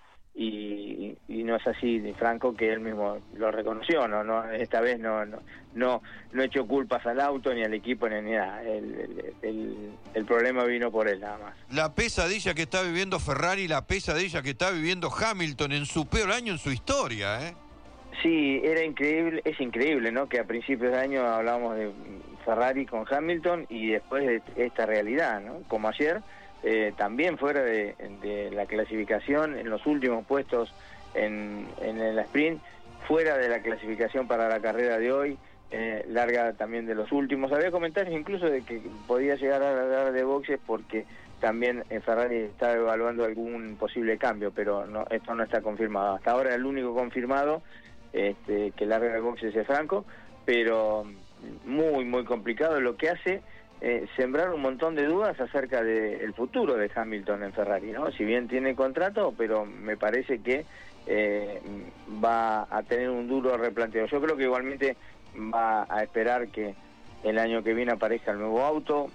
y, y no es así de Franco, que él mismo lo reconoció, no, no esta vez no no no no echó culpas al auto ni al equipo ni nada, el, el, el, el problema vino por él nada más. La pesadilla que está viviendo Ferrari, la pesadilla que está viviendo Hamilton en su peor año en su historia, ¿eh? Sí, era increíble, es increíble, ¿no? Que a principios de año hablábamos de Ferrari con Hamilton y después de esta realidad, ¿no? Como ayer, eh, también fuera de, de la clasificación, en los últimos puestos en, en el sprint, fuera de la clasificación para la carrera de hoy, eh, larga también de los últimos. Había comentarios incluso de que podía llegar a largar de boxes porque también en Ferrari estaba evaluando algún posible cambio, pero no, esto no está confirmado. Hasta ahora el único confirmado Este, que larga de boxes es Franco, pero muy, muy complicado, lo que hace eh, sembrar un montón de dudas acerca del futuro de Hamilton en Ferrari, ¿no? Si bien tiene contrato, pero me parece que eh, va a tener un duro replanteo. Yo creo que igualmente va a esperar que el año que viene aparezca el nuevo auto.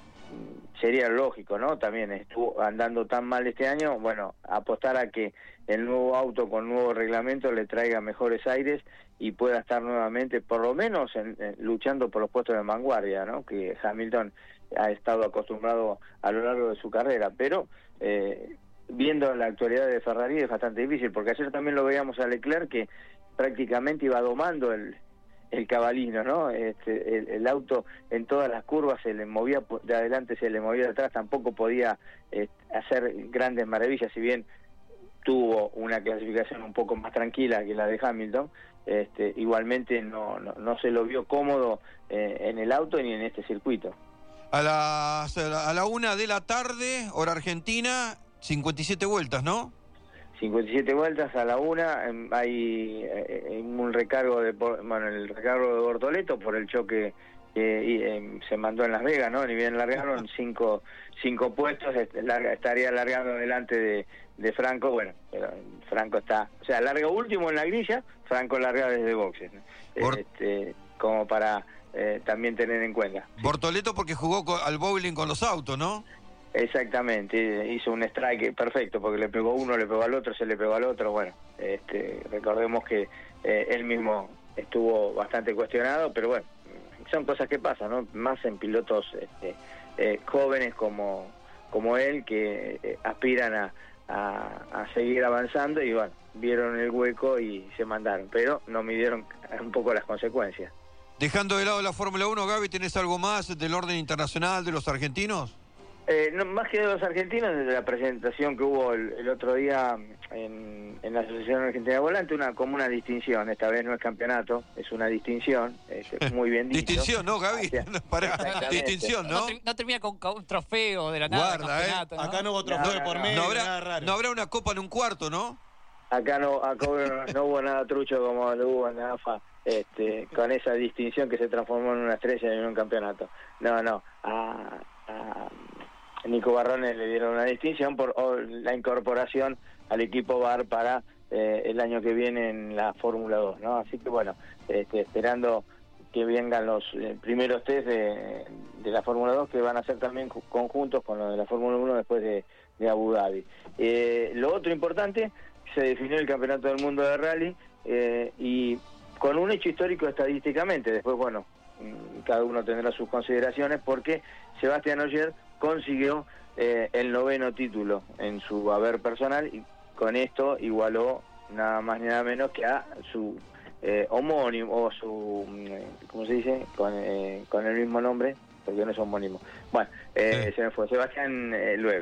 Sería lógico, ¿no? También estuvo andando tan mal este año, bueno, apostar a que el nuevo auto con nuevo reglamento le traiga mejores aires y pueda estar nuevamente, por lo menos, en, en, luchando por los puestos de vanguardia, ¿no? Que Hamilton ha estado acostumbrado a lo largo de su carrera, pero eh, viendo la actualidad de Ferrari es bastante difícil, porque ayer también lo veíamos a Leclerc que prácticamente iba domando el el cabalino, ¿no? Este, el, el auto en todas las curvas se le movía de adelante, se le movía de atrás, tampoco podía eh, hacer grandes maravillas, si bien tuvo una clasificación un poco más tranquila que la de Hamilton, este, igualmente no, no, no se lo vio cómodo eh, en el auto ni en este circuito. A las a la una de la tarde, hora argentina, cincuenta y siete vueltas, ¿no? cincuenta y siete vueltas a la una, hay eh, un recargo de, bueno, el recargo de Bortoleto por el choque que eh, se mandó en Las Vegas, ¿no? Ni bien largaron cinco cinco puestos, larga, estaría largando delante de, de Franco, bueno, pero Franco está, o sea, larga último en la grilla, Franco larga desde boxes, ¿no? Bort- este, como para eh, también tener en cuenta. Bortoleto porque jugó con, al bowling con los autos, ¿no? Exactamente, hizo un strike perfecto porque le pegó uno, le pegó al otro, se le pegó al otro. Bueno, este, recordemos que eh, él mismo estuvo bastante cuestionado, pero bueno, son cosas que pasan, ¿no? Más en pilotos este, eh, jóvenes como como él que eh, aspiran a, a, a seguir avanzando y bueno, vieron el hueco y se mandaron, pero no midieron un poco las consecuencias. Dejando de lado la Fórmula uno, Gaby, ¿tenés algo más del orden internacional de los argentinos? Eh, no, más que de los argentinos, desde la presentación que hubo el, el otro día en, en la Asociación Argentina de Volante, una, como una distinción, esta vez no es campeonato, es una distinción, este, muy bien dicho. Distinción, ¿no, Gaby? No, pará. Distinción, ¿no? No, ter- no termina con, con un trofeo de la nada. Guarda, ¿eh? campeonato, ¿no? Acá no hubo trofeo No, no, por no. medio, No habrá, nada raro. no habrá una copa en un cuarto, ¿no? Acá no, acá no, no hubo nada trucho como lo hubo en la A F A, este, con esa distinción que se transformó en una estrella y en un campeonato. No, no, a, a Nico Barrones le dieron una distinción por oh, la incorporación al equipo V A R para eh, el año que viene en la Fórmula dos, ¿no? Así que bueno, este, esperando que vengan los eh, primeros test de, de la Fórmula dos, que van a ser también conjuntos con los de la Fórmula uno después de, de Abu Dhabi. Eh, lo otro importante, se definió el Campeonato del Mundo de Rally eh, y con un hecho histórico estadísticamente, después bueno, cada uno tendrá sus consideraciones, porque Sebastián Ogier consiguió eh, el noveno título en su haber personal y con esto igualó nada más ni nada menos que a su eh, homónimo o su, ¿cómo se dice? Con, eh, con el mismo nombre, porque no es homónimo. Bueno, eh, sí. se me fue Sebastián eh, Loeb,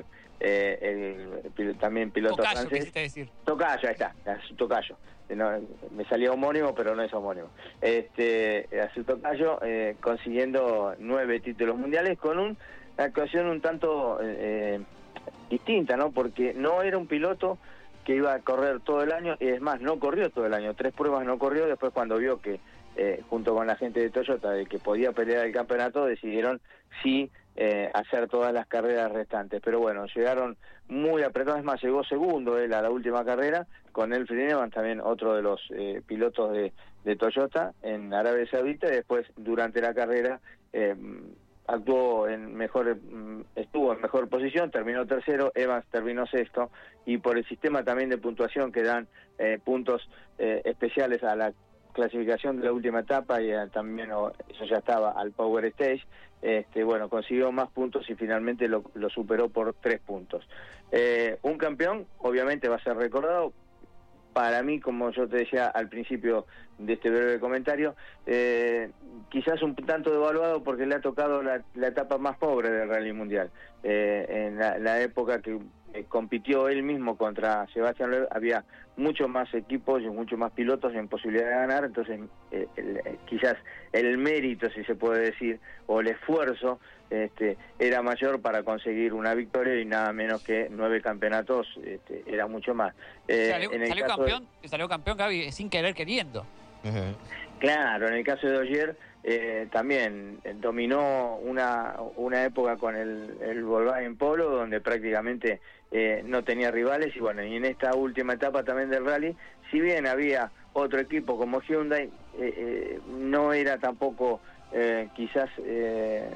eh, el, el también piloto Tocayo, francés. quisiste decir. Tocayo, ahí está, a su tocayo. No, me salía homónimo, pero no es homónimo. Este, a su tocayo, eh, consiguiendo nueve títulos mundiales con un una actuación un tanto eh, distinta, ¿no? Porque no era un piloto que iba a correr todo el año, y es más, no corrió todo el año, tres pruebas no corrió, después cuando vio que, eh, junto con la gente de Toyota, de que podía pelear el campeonato, decidieron sí eh, hacer todas las carreras restantes. Pero bueno, llegaron muy apretados, es más, llegó segundo él a la última carrera, con Elfrid Evans, también otro de los eh, pilotos de, de Toyota en Arabia Saudita, y después durante la carrera eh, actuó en mejor, estuvo en mejor posición, terminó tercero, Evans terminó sexto, y por el sistema también de puntuación que dan eh, puntos eh, especiales a la clasificación de la última etapa, y eh, también oh, eso ya estaba al Power Stage, este, bueno, consiguió más puntos y finalmente lo, lo superó por tres puntos. Eh, un campeón obviamente va a ser recordado. Para mí, como yo te decía al principio de este breve comentario, eh, quizás un tanto devaluado porque le ha tocado la, la etapa más pobre del Rally Mundial. Eh, en la, la época que eh, compitió él mismo contra Sebastián Loeb, había muchos más equipos y muchos más pilotos en posibilidad de ganar, entonces eh, el, eh, quizás el mérito, si se puede decir, o el esfuerzo este, era mayor para conseguir una victoria, y nada menos que nueve campeonatos este, era mucho más. Eh, salió, en el salió caso campeón, de... salió campeón, Gaby, sin querer queriendo. Uh-huh. Claro, en el caso de Ogier eh, también eh, dominó una una época con el, el Volkswagen Polo, donde prácticamente eh, no tenía rivales, y bueno, y en esta última etapa también del rally, si bien había otro equipo como Hyundai, eh, eh, no era tampoco eh, quizás eh,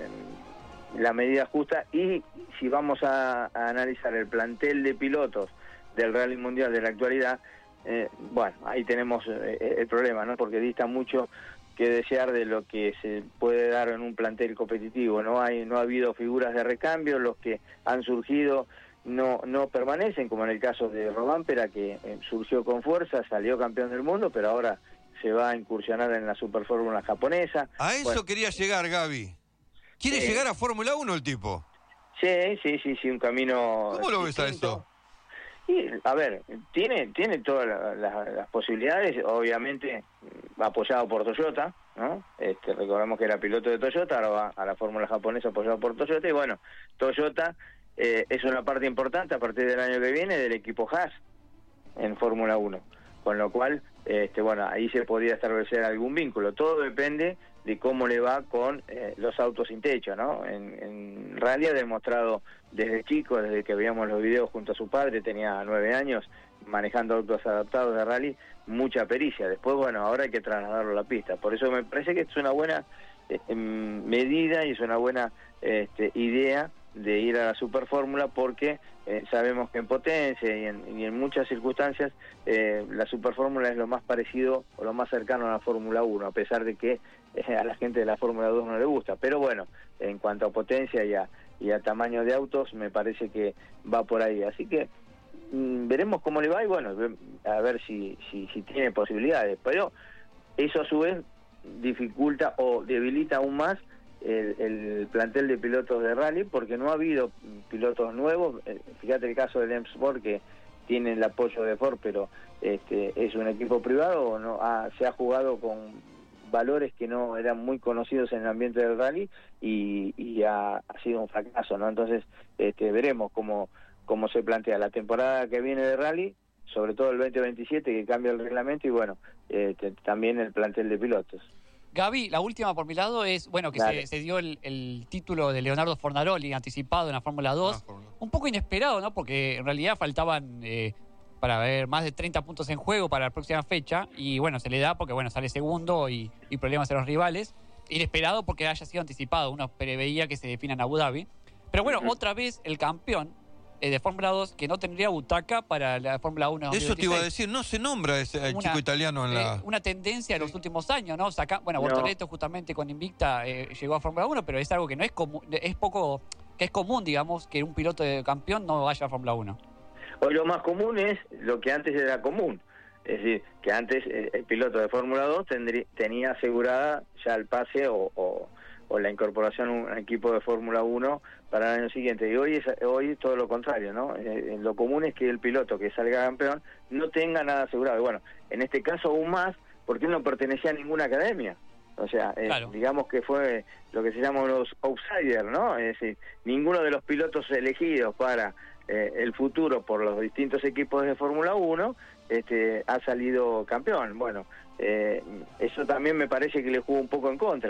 la medida justa, y si vamos a, a analizar el plantel de pilotos del Rally Mundial de la actualidad, Eh, bueno, ahí tenemos eh, el problema, ¿no? Porque dista mucho que desear de lo que se puede dar en un plantel competitivo. No hay, no ha habido figuras de recambio, los que han surgido no no permanecen, como en el caso de Rovanpera, que eh, surgió con fuerza, salió campeón del mundo, pero ahora se va a incursionar en la Superfórmula japonesa. A eso bueno, quería llegar, Gaby. ¿Quiere eh, llegar a Fórmula uno el tipo? Sí, sí, sí, sí, un camino... ¿Cómo lo ves distinto. a eso? Y, a ver, tiene tiene todas la, la, las posibilidades, obviamente apoyado por Toyota, ¿no? Este, recordemos que era piloto de Toyota, ahora va a la fórmula japonesa apoyado por Toyota, y bueno, Toyota eh, es una parte importante a partir del año que viene del equipo Haas en Fórmula uno, con lo cual, este, bueno, ahí se podría establecer algún vínculo. Todo depende de cómo le va con eh, los autos sin techo, ¿no? En, en rally ha demostrado desde chico, desde que veíamos los videos junto a su padre, tenía nueve años, manejando autos adaptados de rally, mucha pericia. Después, bueno, ahora hay que trasladarlo a la pista. Por eso me parece que es una buena eh, medida y es una buena este, idea de ir a la Superfórmula, porque eh, sabemos que en potencia y en, y en muchas circunstancias eh, la Superfórmula es lo más parecido o lo más cercano a la Fórmula uno, a pesar de que eh, a la gente de la Fórmula dos no le gusta. Pero bueno, en cuanto a potencia y a, y a tamaño de autos, me parece que va por ahí. Así que mmm, veremos cómo le va, y bueno, a ver si, si, si tiene posibilidades. Pero eso a su vez dificulta o debilita aún más El, el plantel de pilotos de rally, porque no ha habido pilotos nuevos. Fíjate el caso del M Sport, que tiene el apoyo de Ford, pero este, es un equipo privado, no ha, se ha jugado con valores que no eran muy conocidos en el ambiente del rally, y, y ha, ha sido un fracaso, ¿no? Entonces este, veremos cómo, cómo se plantea la temporada que viene de rally, sobre todo el veinte veintisiete, que cambia el reglamento, y bueno, este, también el plantel de pilotos. Gaby, la última por mi lado es, bueno, que se, se dio el, el título de Leonardo Fornaroli anticipado en la Fórmula dos. Ah, un poco inesperado, ¿no? Porque en realidad faltaban eh, para ver más de treinta puntos en juego para la próxima fecha, y bueno, se le da porque, bueno, sale segundo y, y problemas en los rivales. Inesperado porque haya sido anticipado, uno preveía que se defina en Abu Dhabi. Pero bueno, uh-huh. otra vez el campeón eh, de Fórmula dos, que no tendría butaca para la Fórmula uno. Eso te iba a decir, no se nombra ese una, chico italiano en la... Eh, una tendencia de los últimos años, ¿no? Saca, bueno, Bortoleto no. justamente con Invicta eh, llegó a Fórmula uno, pero es algo que no es común, es poco, que es común, digamos, que un piloto de campeón no vaya a Fórmula uno. Hoy lo más común es lo que antes era común. Es decir, que antes eh, el piloto de Fórmula dos tendría, tenía asegurada ya el pase o... o o la incorporación a un equipo de Fórmula uno para el año siguiente. Y hoy es hoy es todo lo contrario, ¿no? Eh, lo común es que el piloto que salga campeón no tenga nada asegurado. Y bueno, en este caso aún más, porque él no pertenecía a ninguna academia. O sea, eh, claro. digamos que fue lo que se llaman los outsiders, ¿no? Es decir, ninguno de los pilotos elegidos para eh, el futuro por los distintos equipos de Fórmula uno este, ha salido campeón. Bueno, eh, eso también me parece que le jugó un poco en contra.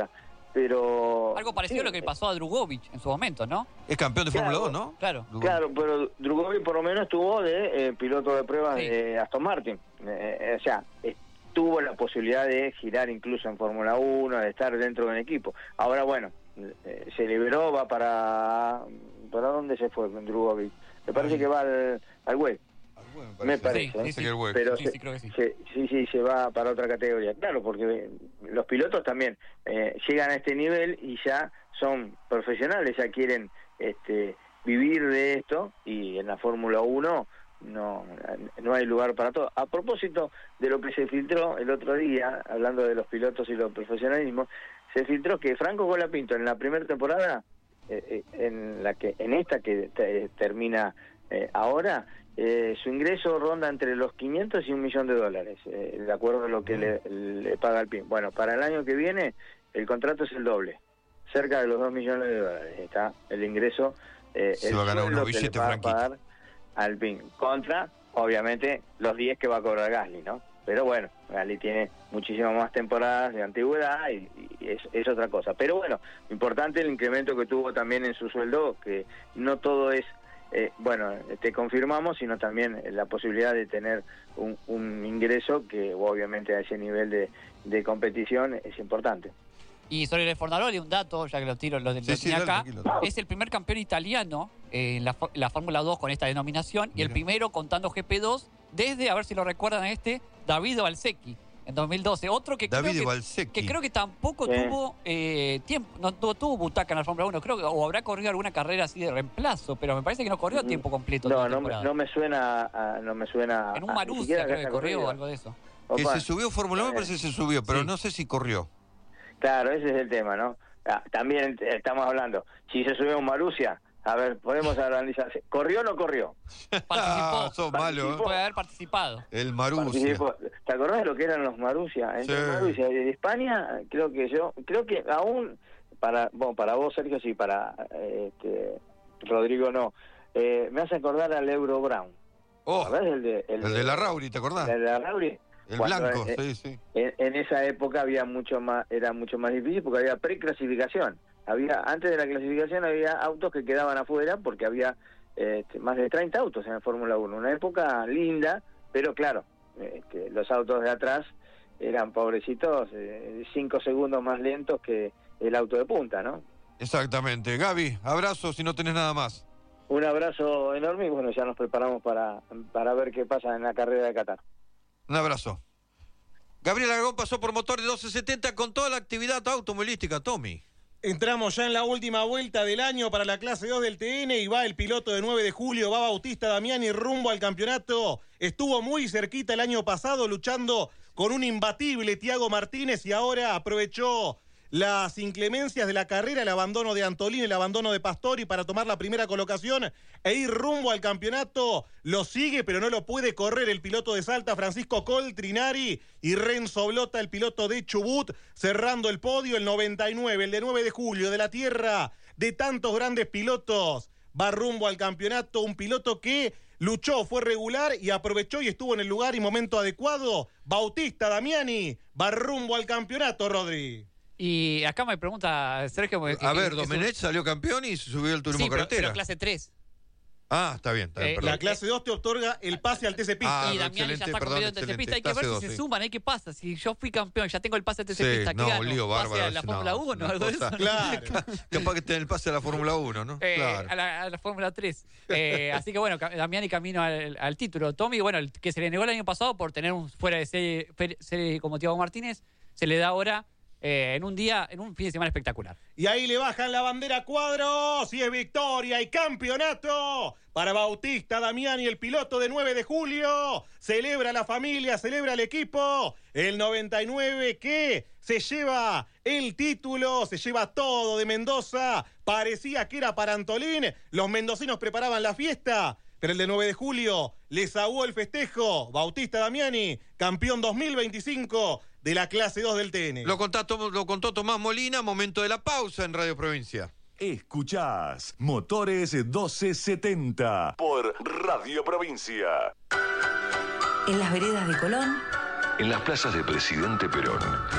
pero... Algo parecido sí, a lo que pasó a Drugovic en su momento, ¿no? Es campeón de Claro. Fórmula dos, ¿no? Claro. Claro, pero Drugovic por lo menos estuvo de eh, piloto de pruebas Sí. de Aston Martin. Eh, o sea, eh, tuvo la posibilidad de girar incluso en Fórmula uno, de estar dentro de un equipo. Ahora, bueno, eh, se liberó, va para... ¿Para dónde se fue Drugovic? Me parece que va al, al W E C. Me parece, Sí, ¿eh? sí, sí. pero Sí, se- sí, creo que sí. se- sí, sí, se va para otra categoría. Claro, porque los pilotos también eh, llegan a este nivel y ya son profesionales, ya quieren este, vivir de esto, y en la Fórmula uno no, no hay lugar para todo. A propósito de lo que se filtró el otro día, hablando de los pilotos y los profesionalismos, se filtró que Franco Colapinto en la primera temporada, eh, eh, en la que en esta que te- termina eh, ahora, eh, su ingreso ronda entre los quinientos y un millón de dólares, eh, de acuerdo a lo que le, le paga el P I M. Bueno, para el año que viene el contrato es el doble, cerca de los dos millones de dólares está el ingreso, eh, Se el va a ganar sueldo unos que le billetes, va a Franquito. pagar al P I M, contra, obviamente, los diez que va a cobrar Gasly, ¿no? Pero bueno, Gasly tiene muchísimas más temporadas de antigüedad y, y es, es otra cosa. Pero bueno, importante el incremento que tuvo también en su sueldo, que no todo es, eh, bueno, te confirmamos, sino también la posibilidad de tener un, un ingreso que obviamente a ese nivel de, de competición es importante. Y sobre el Fornaroli, un dato, ya que lo tiro, lo, lo Sí, sí, tenía dale, acá, tranquilo. es el primer campeón italiano eh, en la, fo- la Fórmula dos con esta denominación, y el Mira. primero contando G P dos desde, a ver si lo recuerdan a este, David Valsecchi, en dos mil doce. Otro que David creo que, Valsecchi. que creo que tampoco Sí. tuvo eh, tiempo, no, no tuvo butaca en la Fórmula uno, creo que, o habrá corrido alguna carrera así de reemplazo, pero me parece que no corrió a tiempo completo. toda No, la no me, temporada. no me suena, a- no me suena. En un a- ni Marussia siquiera creo que que haya corrió o corrido. algo de eso. Que Opa. se subió Fórmula uno, Eh, parece que se subió, pero sí. no sé si corrió. Claro, ese es el tema, ¿no? Ah, también eh, estamos hablando, si se subió un Marussia, a ver, podemos analizar, ¿corrió o no corrió? Participó. Ah, sos malo, ¿eh? Puede haber participado. El Marussia. Participó. ¿Te acordás de lo que eran los Marussia? Entre Sí. Marussia y de España, creo que yo, creo que aún, para bueno, para vos, Sergio, sí, para eh, este, Rodrigo no, eh, me hace acordar al Euro Brown. Oh, ¿Sabés? El de, el de la Rauri, ¿te acordás? El de la Rauri. El Cuando, blanco, eh, sí, sí. En, en esa época había mucho más, era mucho más difícil porque había preclasificación. Había, antes de la clasificación había autos que quedaban afuera porque había este, más de treinta autos en la Fórmula uno. Una época linda, pero claro, este, los autos de atrás eran pobrecitos, eh, cinco segundos más lentos que el auto de punta, ¿no? Exactamente. Gaby, abrazo si no tenés nada más. Un abrazo enorme y bueno, ya nos preparamos para, para ver qué pasa en la carrera de Qatar. Un abrazo. Gabriel Aragón pasó por Motor de doce setenta con toda la actividad automovilística, Tommy. Entramos ya en la última vuelta del año para la clase dos del T N y va el piloto de nueve de julio, va Bautista Damiani rumbo al campeonato. Estuvo muy cerquita el año pasado luchando con un imbatible Tiago Martínez y ahora aprovechó las inclemencias de la carrera, el abandono de Antolín, el abandono de Pastori para tomar la primera colocación e ir rumbo al campeonato. Lo sigue, pero no lo puede correr el piloto de Salta, Francisco Coltrinari, y Renzo Blota, el piloto de Chubut, cerrando el podio, el noventa y nueve, el de nueve de julio, de la tierra de tantos grandes pilotos. Va rumbo al campeonato, un piloto que luchó, fue regular y aprovechó y estuvo en el lugar y momento adecuado. Bautista Damiani va rumbo al campeonato, Rodri. Y acá me pregunta Sergio... que- A que- ver, que- Domenech salió campeón y se subió el turismo Sí, pero, carretera. pero clase tres. Ah, está bien, está bien, Eh, perdón. La clase dos te otorga el pase al T C Pista. Ah, y Damiani ya excelente, está perdón, compitiendo en T C excelente. Pista. Hay que ver Clase si dos, se sí. suman, ¿eh? ¿Qué pasa? Si yo fui campeón, ya tengo el pase al T C Sí, Pista, ¿qué no, gano? un lío ¿Pase bárbaro. a la no, Fórmula uno? una ¿Algo de cosa- eso? Claro. Capaz que te den el pase a la Fórmula uno, ¿no? Eh, Claro. a, la, a la Fórmula tres. Eh, así que bueno, Ca- Damiani camino al, al título. Tommy, bueno, el que se le negó el año pasado por tener un fuera de serie, fe- serie como Thiago Martínez, se le da ahora eh, en un día, en un fin de semana espectacular. Y ahí le bajan la bandera a Cuadros y es victoria y campeonato para Bautista Damiani, el piloto de nueve de julio. Celebra la familia, celebra el equipo. El noventa y nueve que se lleva el título, se lleva todo de Mendoza. Parecía que era para Antolín. Los mendocinos preparaban la fiesta. Pero el de nueve de julio les aguó el festejo. Bautista Damiani, campeón dos mil veinticinco de la clase dos del T N. Lo, contá, Tom- lo contó Tomás Molina, momento de la pausa en Radio Provincia. Escuchás Motores doce setenta por Radio Provincia. En las veredas de Colón, En las plazas de Presidente Perón.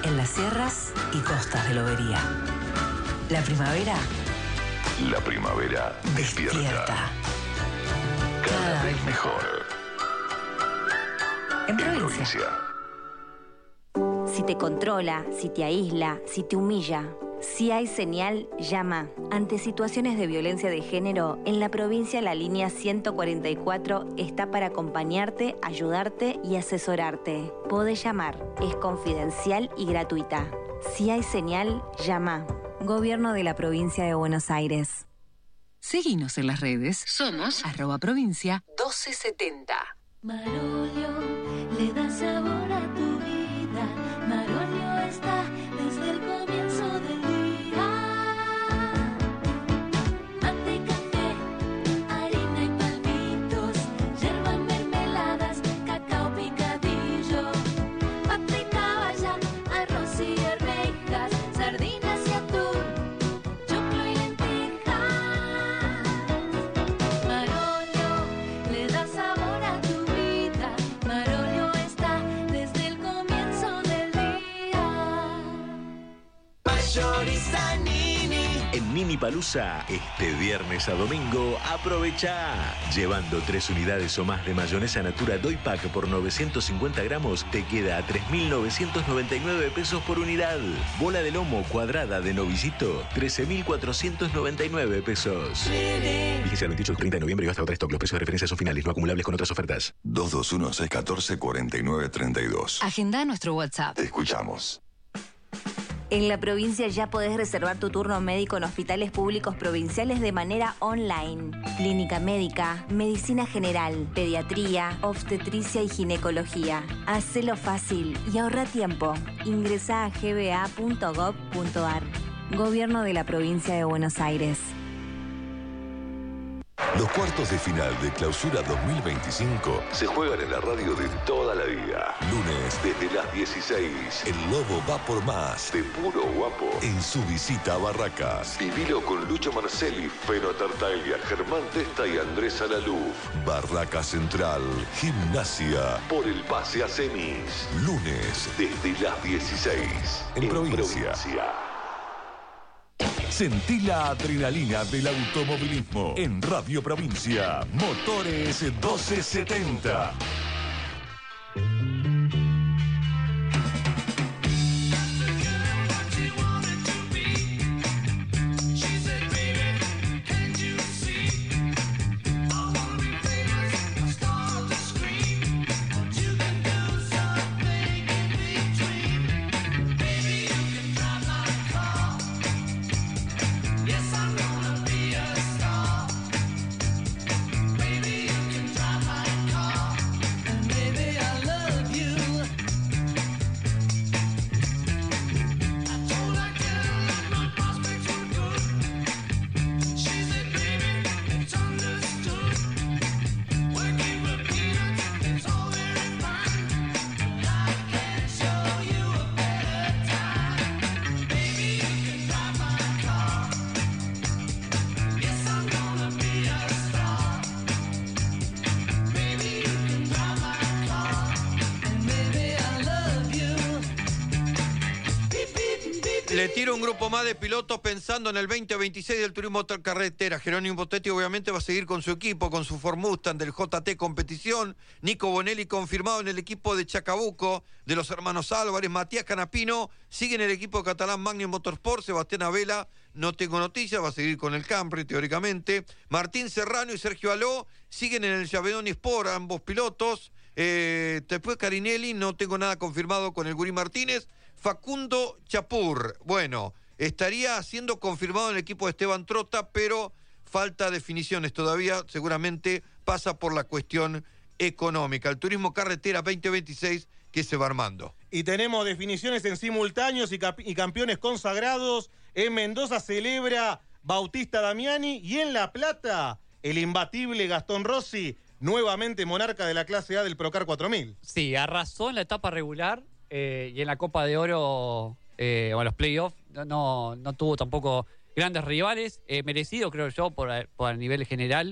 en las sierras y costas de Lobería. La primavera La primavera despierta. despierta. Cada vez mejor. En provincia. Si te controla, si te aísla, si te humilla, si hay señal, llama. Ante situaciones de violencia de género, en la provincia la línea ciento cuarenta y cuatro está para acompañarte, ayudarte y asesorarte. Podés llamar, es confidencial y gratuita. Si hay señal, llama. Gobierno de la provincia de Buenos Aires. Seguinos en las redes. Somos arroba provincia doce setenta. Marolio le da sabor a tu vida. Marolio está desde el comienzo del día. Mate, café, harina y palmitos, yerba, mermeladas, cacao picadillo, pata y caballa, arroz y arvejas, sardinas y atún, choclo y lentejas. Marolio le da sabor a tu vida. Marolio está desde el comienzo del día. Mayoriza Nini. En Nini Palusa, este viernes a domingo, aprovecha. Llevando tres unidades o más de mayonesa Natura Doy Pack por novecientos cincuenta gramos, te queda a tres mil novecientos noventa y nueve pesos por unidad. Bola de lomo cuadrada de novillito, trece mil cuatrocientos noventa y nueve pesos. Vigencia el veintiocho al treinta de noviembre y hasta otra stock. Los precios de referencia son finales, no acumulables con otras ofertas. dos dos uno, seis uno cuatro, cuatro nueve tres dos. Agenda nuestro WhatsApp. Te escuchamos. En la provincia ya podés reservar tu turno médico en hospitales públicos provinciales de manera online. Clínica médica, medicina general, pediatría, obstetricia y ginecología. Hacelo fácil y ahorra tiempo. Ingresá a g b a punto gov punto a r. Gobierno de la provincia de Buenos Aires. Los cuartos de final de Clausura dos mil veinticinco se juegan en la radio de toda la vida. Lunes desde las dieciséis. El Lobo va por más. De puro guapo. En su visita a Barracas. Vivilo con Lucho Marcelli, Feno Tartaglia, Germán Testa y Andrés Alaluf. Barracas Central. Gimnasia. Por el pase a semis. Lunes desde las dieciséis. En, en provincia. provincia. Sentí la adrenalina del automovilismo en Radio Provincia. Motores doce setenta. Le tiro un grupo más de pilotos pensando en el veinte veintiséis del turismo carretera. Jerónimo Botetti obviamente va a seguir con su equipo, con su Ford Mustang del J T Competición. Nico Bonelli confirmado en el equipo de Chacabuco, de los hermanos Álvarez. Matías Canapino sigue en el equipo de Catalán Magnum Motorsport. Sebastián Abela, no tengo noticias, va a seguir con el Camry teóricamente. Martín Serrano y Sergio Aló siguen en el Javedoni Sport, ambos pilotos. Eh, después Carinelli, no tengo nada confirmado con el Gurí Martínez. Facundo Chapur, bueno, estaría siendo confirmado en el equipo de Esteban Trota, pero falta definiciones todavía, seguramente pasa por la cuestión económica. El turismo carretera veinte veintiséis que se va armando. Y tenemos definiciones en simultáneos y, y campeones consagrados. En Mendoza celebra Bautista Damiani y en La Plata el imbatible Gastón Rossi, nuevamente monarca de la clase A del Procar cuatro mil. Sí, arrasó en la etapa regular. Eh, y en la Copa de Oro, eh, o en los playoffs, no, no, no tuvo tampoco grandes rivales. Eh, merecido, creo yo, por, por el nivel general.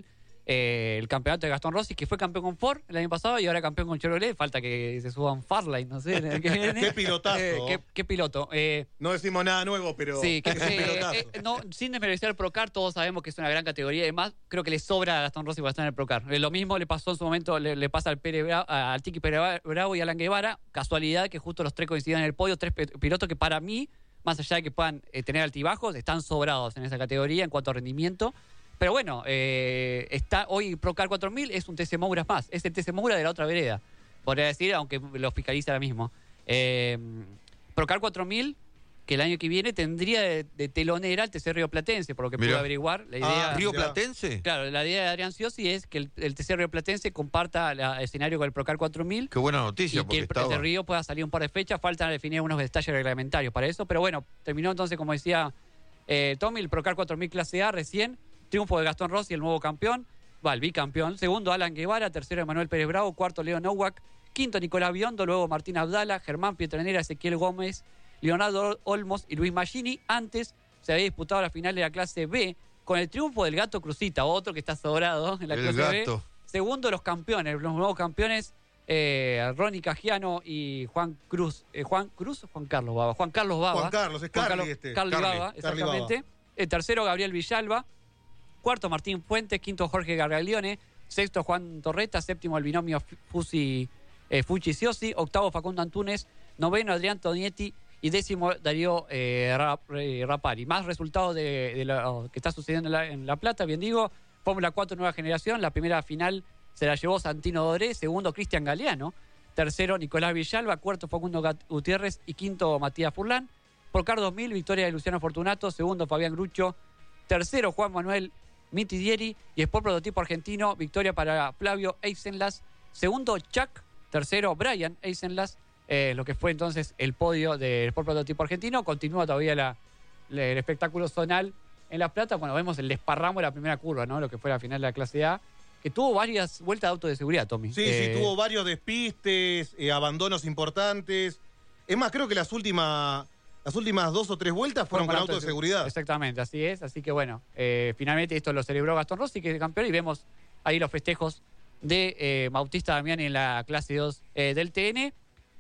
eh, el campeonato de Gastón Rossi, que fue campeón con Ford el año pasado y ahora campeón con Chevrolet. Falta que se suban Farline, no sé. Qué pilotazo. Eh, qué, qué piloto. Eh, no decimos nada nuevo, pero sí, que, es un eh, pilotazo. eh, no, sin desmerecer el Procar, todos sabemos que es una gran categoría. Además, creo que le sobra a Gastón Rossi para estar en el Procar. Eh, lo mismo le pasó en su momento, le, le pasa al, Pere Bravo, al Tiki Pere Bravo y a Alan Guevara. Casualidad que justo los tres coinciden en el podio. Tres pilotos que para mí, más allá de que puedan eh, tener altibajos, están sobrados en esa categoría en cuanto a rendimiento. Pero bueno, eh, está hoy Procar cuatro mil es un T C Moura más. Es el T C Moura de la otra vereda, podría decir, aunque lo fiscaliza ahora mismo. Eh, Procar cuatro mil, que el año que viene tendría de, de telonera el T C Río Platense, por lo que Mirá. pude averiguar. La idea, Ah, ¿Río Platense? Claro, la idea de Adrián Ciosi es que el, el T C Río Platense comparta la- el escenario con el Procar cuatro mil. Qué buena noticia, Y que porque el estaba... T C Río pueda salir un par de fechas. Faltan definir unos detalles reglamentarios para eso. Pero bueno, terminó entonces, como decía eh, Tommy, el Procar cuatro mil clase A recién. Triunfo de Gastón Rossi, el nuevo campeón. Va, el bicampeón. Segundo, Alan Guevara. Tercero, Emanuel Pérez Bravo. Cuarto, Leo Nowak. Quinto, Nicolás Biondo. Luego, Martín Abdala, Germán Pietranera, Ezequiel Gómez, Leonardo Olmos y Luis Maggini. Antes se había disputado la final de la clase B con el triunfo del Gato Cruzita, otro que está sobrado en la El clase Gato. B. Segundo, los campeones, los nuevos campeones, eh, Ronnie Cagiano y Juan Cruz. Eh, ¿Juan Cruz o Juan Carlos Baba? Juan Carlos Baba. Juan Carlos, es Juan Carly Carlos- este. Carly Carly, Baba, Carly exactamente. Baba. El tercero, Gabriel Villalba. Cuarto, Martín Fuentes. Quinto, Jorge Gargaglione. Sexto, Juan Torreta. Séptimo, el binomio Fusi, eh, Fucci Ciosi. Octavo, Facundo Antunes. Noveno, Adrián Tonietti. Y décimo, Darío eh, Rap- eh, Rapari. Más resultados de, de lo que está sucediendo en La, en La Plata, bien digo. Fórmula cuatro, nueva generación. La primera final se la llevó Santino Doré. Segundo, Cristian Galeano. Tercero, Nicolás Villalba. Cuarto, Facundo Gat- Gutiérrez. Y quinto, Matías Furlán. Procar dos mil, victoria de Luciano Fortunato. Segundo, Fabián Grucho. Tercero, Juan Manuel Mitidieri. Y Sport Prototipo Argentino, victoria para Flavio Eisenlas. Segundo, Chuck. Tercero, Brian Eisenlas. Eh, lo que fue entonces el podio del Sport Prototipo Argentino. Continúa todavía la, la- el espectáculo zonal en La Plata. Cuando vemos el desparramo de la primera curva, ¿no? Lo que fue la final de la clase A, que tuvo varias vueltas de auto de seguridad, Tommy. Sí, Eh, sí, tuvo varios despistes, eh, abandonos importantes. Es más, creo que las últimas, las últimas dos o tres vueltas fueron con auto de seguridad. Exactamente, así es. Así que bueno, eh, finalmente esto lo celebró Gastón Rossi, que es campeón, y vemos ahí los festejos de eh, Bautista Damiani en la clase dos eh, del T N.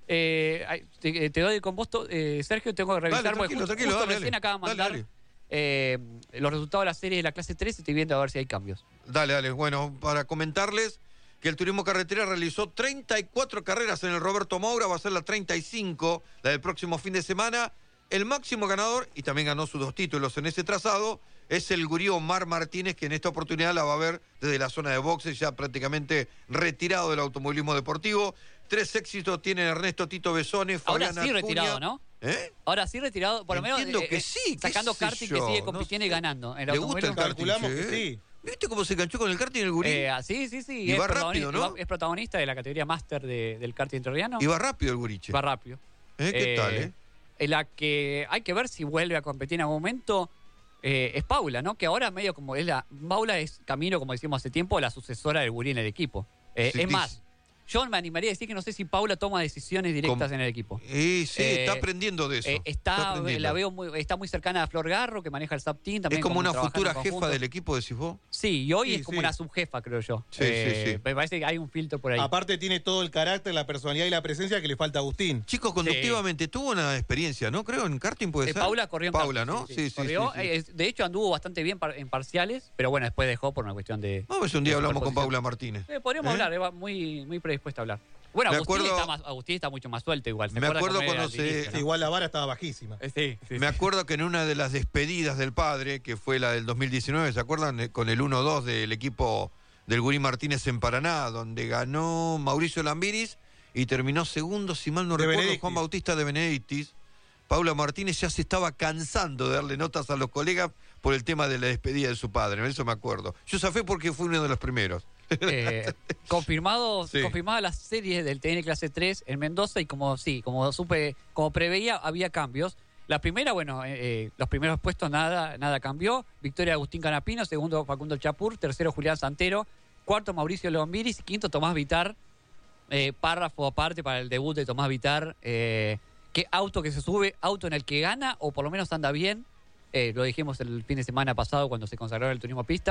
Eh, ay, te, te doy con vos, to- eh, Sergio, tengo que revisar, Dale, porque tranquilo, justo, tranquilo, justo dale, recién dale. acaba de Dale, mandar dale. eh, los resultados de la serie de la clase tres y estoy viendo a ver si hay cambios. Dale, dale. Bueno, para comentarles que el Turismo Carretera realizó treinta y cuatro carreras en el Roberto Moura, va a ser la treinta y cinco, la del próximo fin de semana. El máximo ganador, y también ganó sus dos títulos en ese trazado, es el gurí Omar Martínez, que en esta oportunidad la va a ver desde la zona de boxes, ya prácticamente retirado del automovilismo deportivo. Tres éxitos tienen Ernesto Tito Besone, Ahora Fabián sí Acuña. retirado, ¿no? ¿Eh? Ahora sí retirado, por lo menos Entiendo eh, que eh, sí, qué sacando sé karting que yo, sigue no compitiendo y sé. ganando. En Le gusta el karting, calculamos che, que ¿eh? sí. ¿Viste cómo se enganchó con el karting el gurí? Eh, sí, sí, sí. Y es va protagonista- rápido, ¿no? Es protagonista de la categoría máster de- del karting entrerriano. Y va rápido el guriche. Va rápido. ¿Eh? ¿Qué tal, eh? En la que hay que ver si vuelve a competir en algún momento eh, es Paula, ¿no? Que ahora medio como es la... Paula es camino, como decimos hace tiempo, la sucesora del gurí en el equipo. Eh, Sí, es sí. más, yo me animaría a decir que no sé si Paula toma decisiones directas Com- en el equipo. Y sí, Eh, está aprendiendo de eso. Eh, está, aprendiendo. la veo muy, está muy cercana a Flor Garro, que maneja el S A P Team. También Es como una trabajando futura en jefa conjunto. del equipo, decís vos. Sí, y hoy Sí, es como sí. una subjefa, creo yo. Sí, sí, sí. Me parece que hay un filtro por ahí. Aparte tiene todo el carácter, la personalidad y la presencia que le falta a Agustín. Chicos, conductivamente tuvo una experiencia, ¿no? Creo en karting puede Eh, ser. Paula corrió en Paula, karting, ¿no? sí, Sí, sí. sí, Corrió, sí, sí. eh, de hecho, anduvo bastante bien par- en parciales, pero bueno, después dejó por una cuestión de. Vamos a ver si un día de hablamos con superposición. Paula Martínez. Eh, podríamos ¿Eh? hablar, eh, va muy, muy predispuesta a hablar. Bueno, Me Agustín, acuerdo- está más, Agustín está mucho más suelto igual. ¿se Me acuerda acuerdo cómo era cuando al se- inicio, no? Igual la vara estaba bajísima. Eh, sí, sí, Me sí. acuerdo que en una de las despedidas del padre, que fue la del dos mil diecinueve, ¿se acuerdan? Eh, Con el uno dos del equipo del Gurí Martínez en Paraná, donde ganó Mauricio Lambiris y terminó segundo, si mal no De recuerdo, Benedictis. Juan Bautista de Benedictis. Paula Martínez ya se estaba cansando de darle notas a los colegas por el tema de la despedida de su padre, eso me acuerdo. Yo zafé porque fue uno de los primeros. Eh, confirmado, Sí. confirmada la serie del T N clase tres en Mendoza y como sí, como supe, como preveía, había cambios. La primera, bueno, eh, eh, los primeros puestos nada, nada cambió. Victoria de Agustín Canapino, segundo Facundo Chapur, tercero Julián Santero, cuarto Mauricio Lombiris y quinto Tomás Vitar. Eh, párrafo aparte para el debut de Tomás Vitar. Eh, ¿Qué auto que se sube? ¿Auto en el que gana o por lo menos anda bien? Eh, lo dijimos el fin de semana pasado cuando se consagró el turismo pista.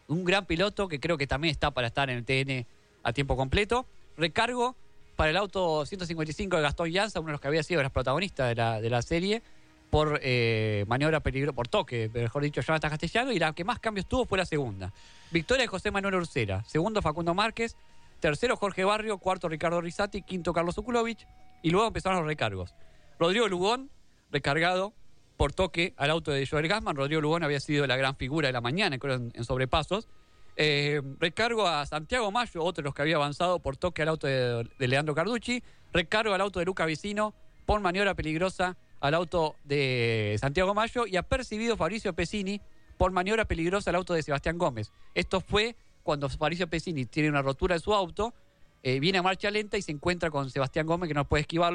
un gran piloto que creo que también está para estar en el T N a tiempo completo. Recargo para el auto ciento cincuenta y cinco de Gastón Llanza, uno de los que había sido los protagonistas de la, de la serie, por eh, maniobra peligro, por toque, mejor dicho, Jonathan Castellano, y la que más cambios tuvo fue la segunda. Victoria de José Manuel Ursera, segundo Facundo Márquez, tercero Jorge Barrio, cuarto Ricardo Rizzati, quinto Carlos Ukulovich, y luego empezaron los recargos. Rodrigo Lugón, recargado por toque al auto de Joel Gassman. Rodrigo Lugón había sido la gran figura de la mañana, creo, en, en sobrepasos. Eh, recargo a Santiago Mayo, otro de los que había avanzado por toque al auto de, de Leandro Carducci. Recargo al auto de Luca Vicino por maniobra peligrosa al auto de Santiago Mayo, y apercibido Fabricio Pesini por maniobra peligrosa al auto de Sebastián Gómez. Esto fue cuando Fabricio Pesini tiene una rotura de su auto, eh, viene a marcha lenta y se encuentra con Sebastián Gómez, que no puede esquivarlo.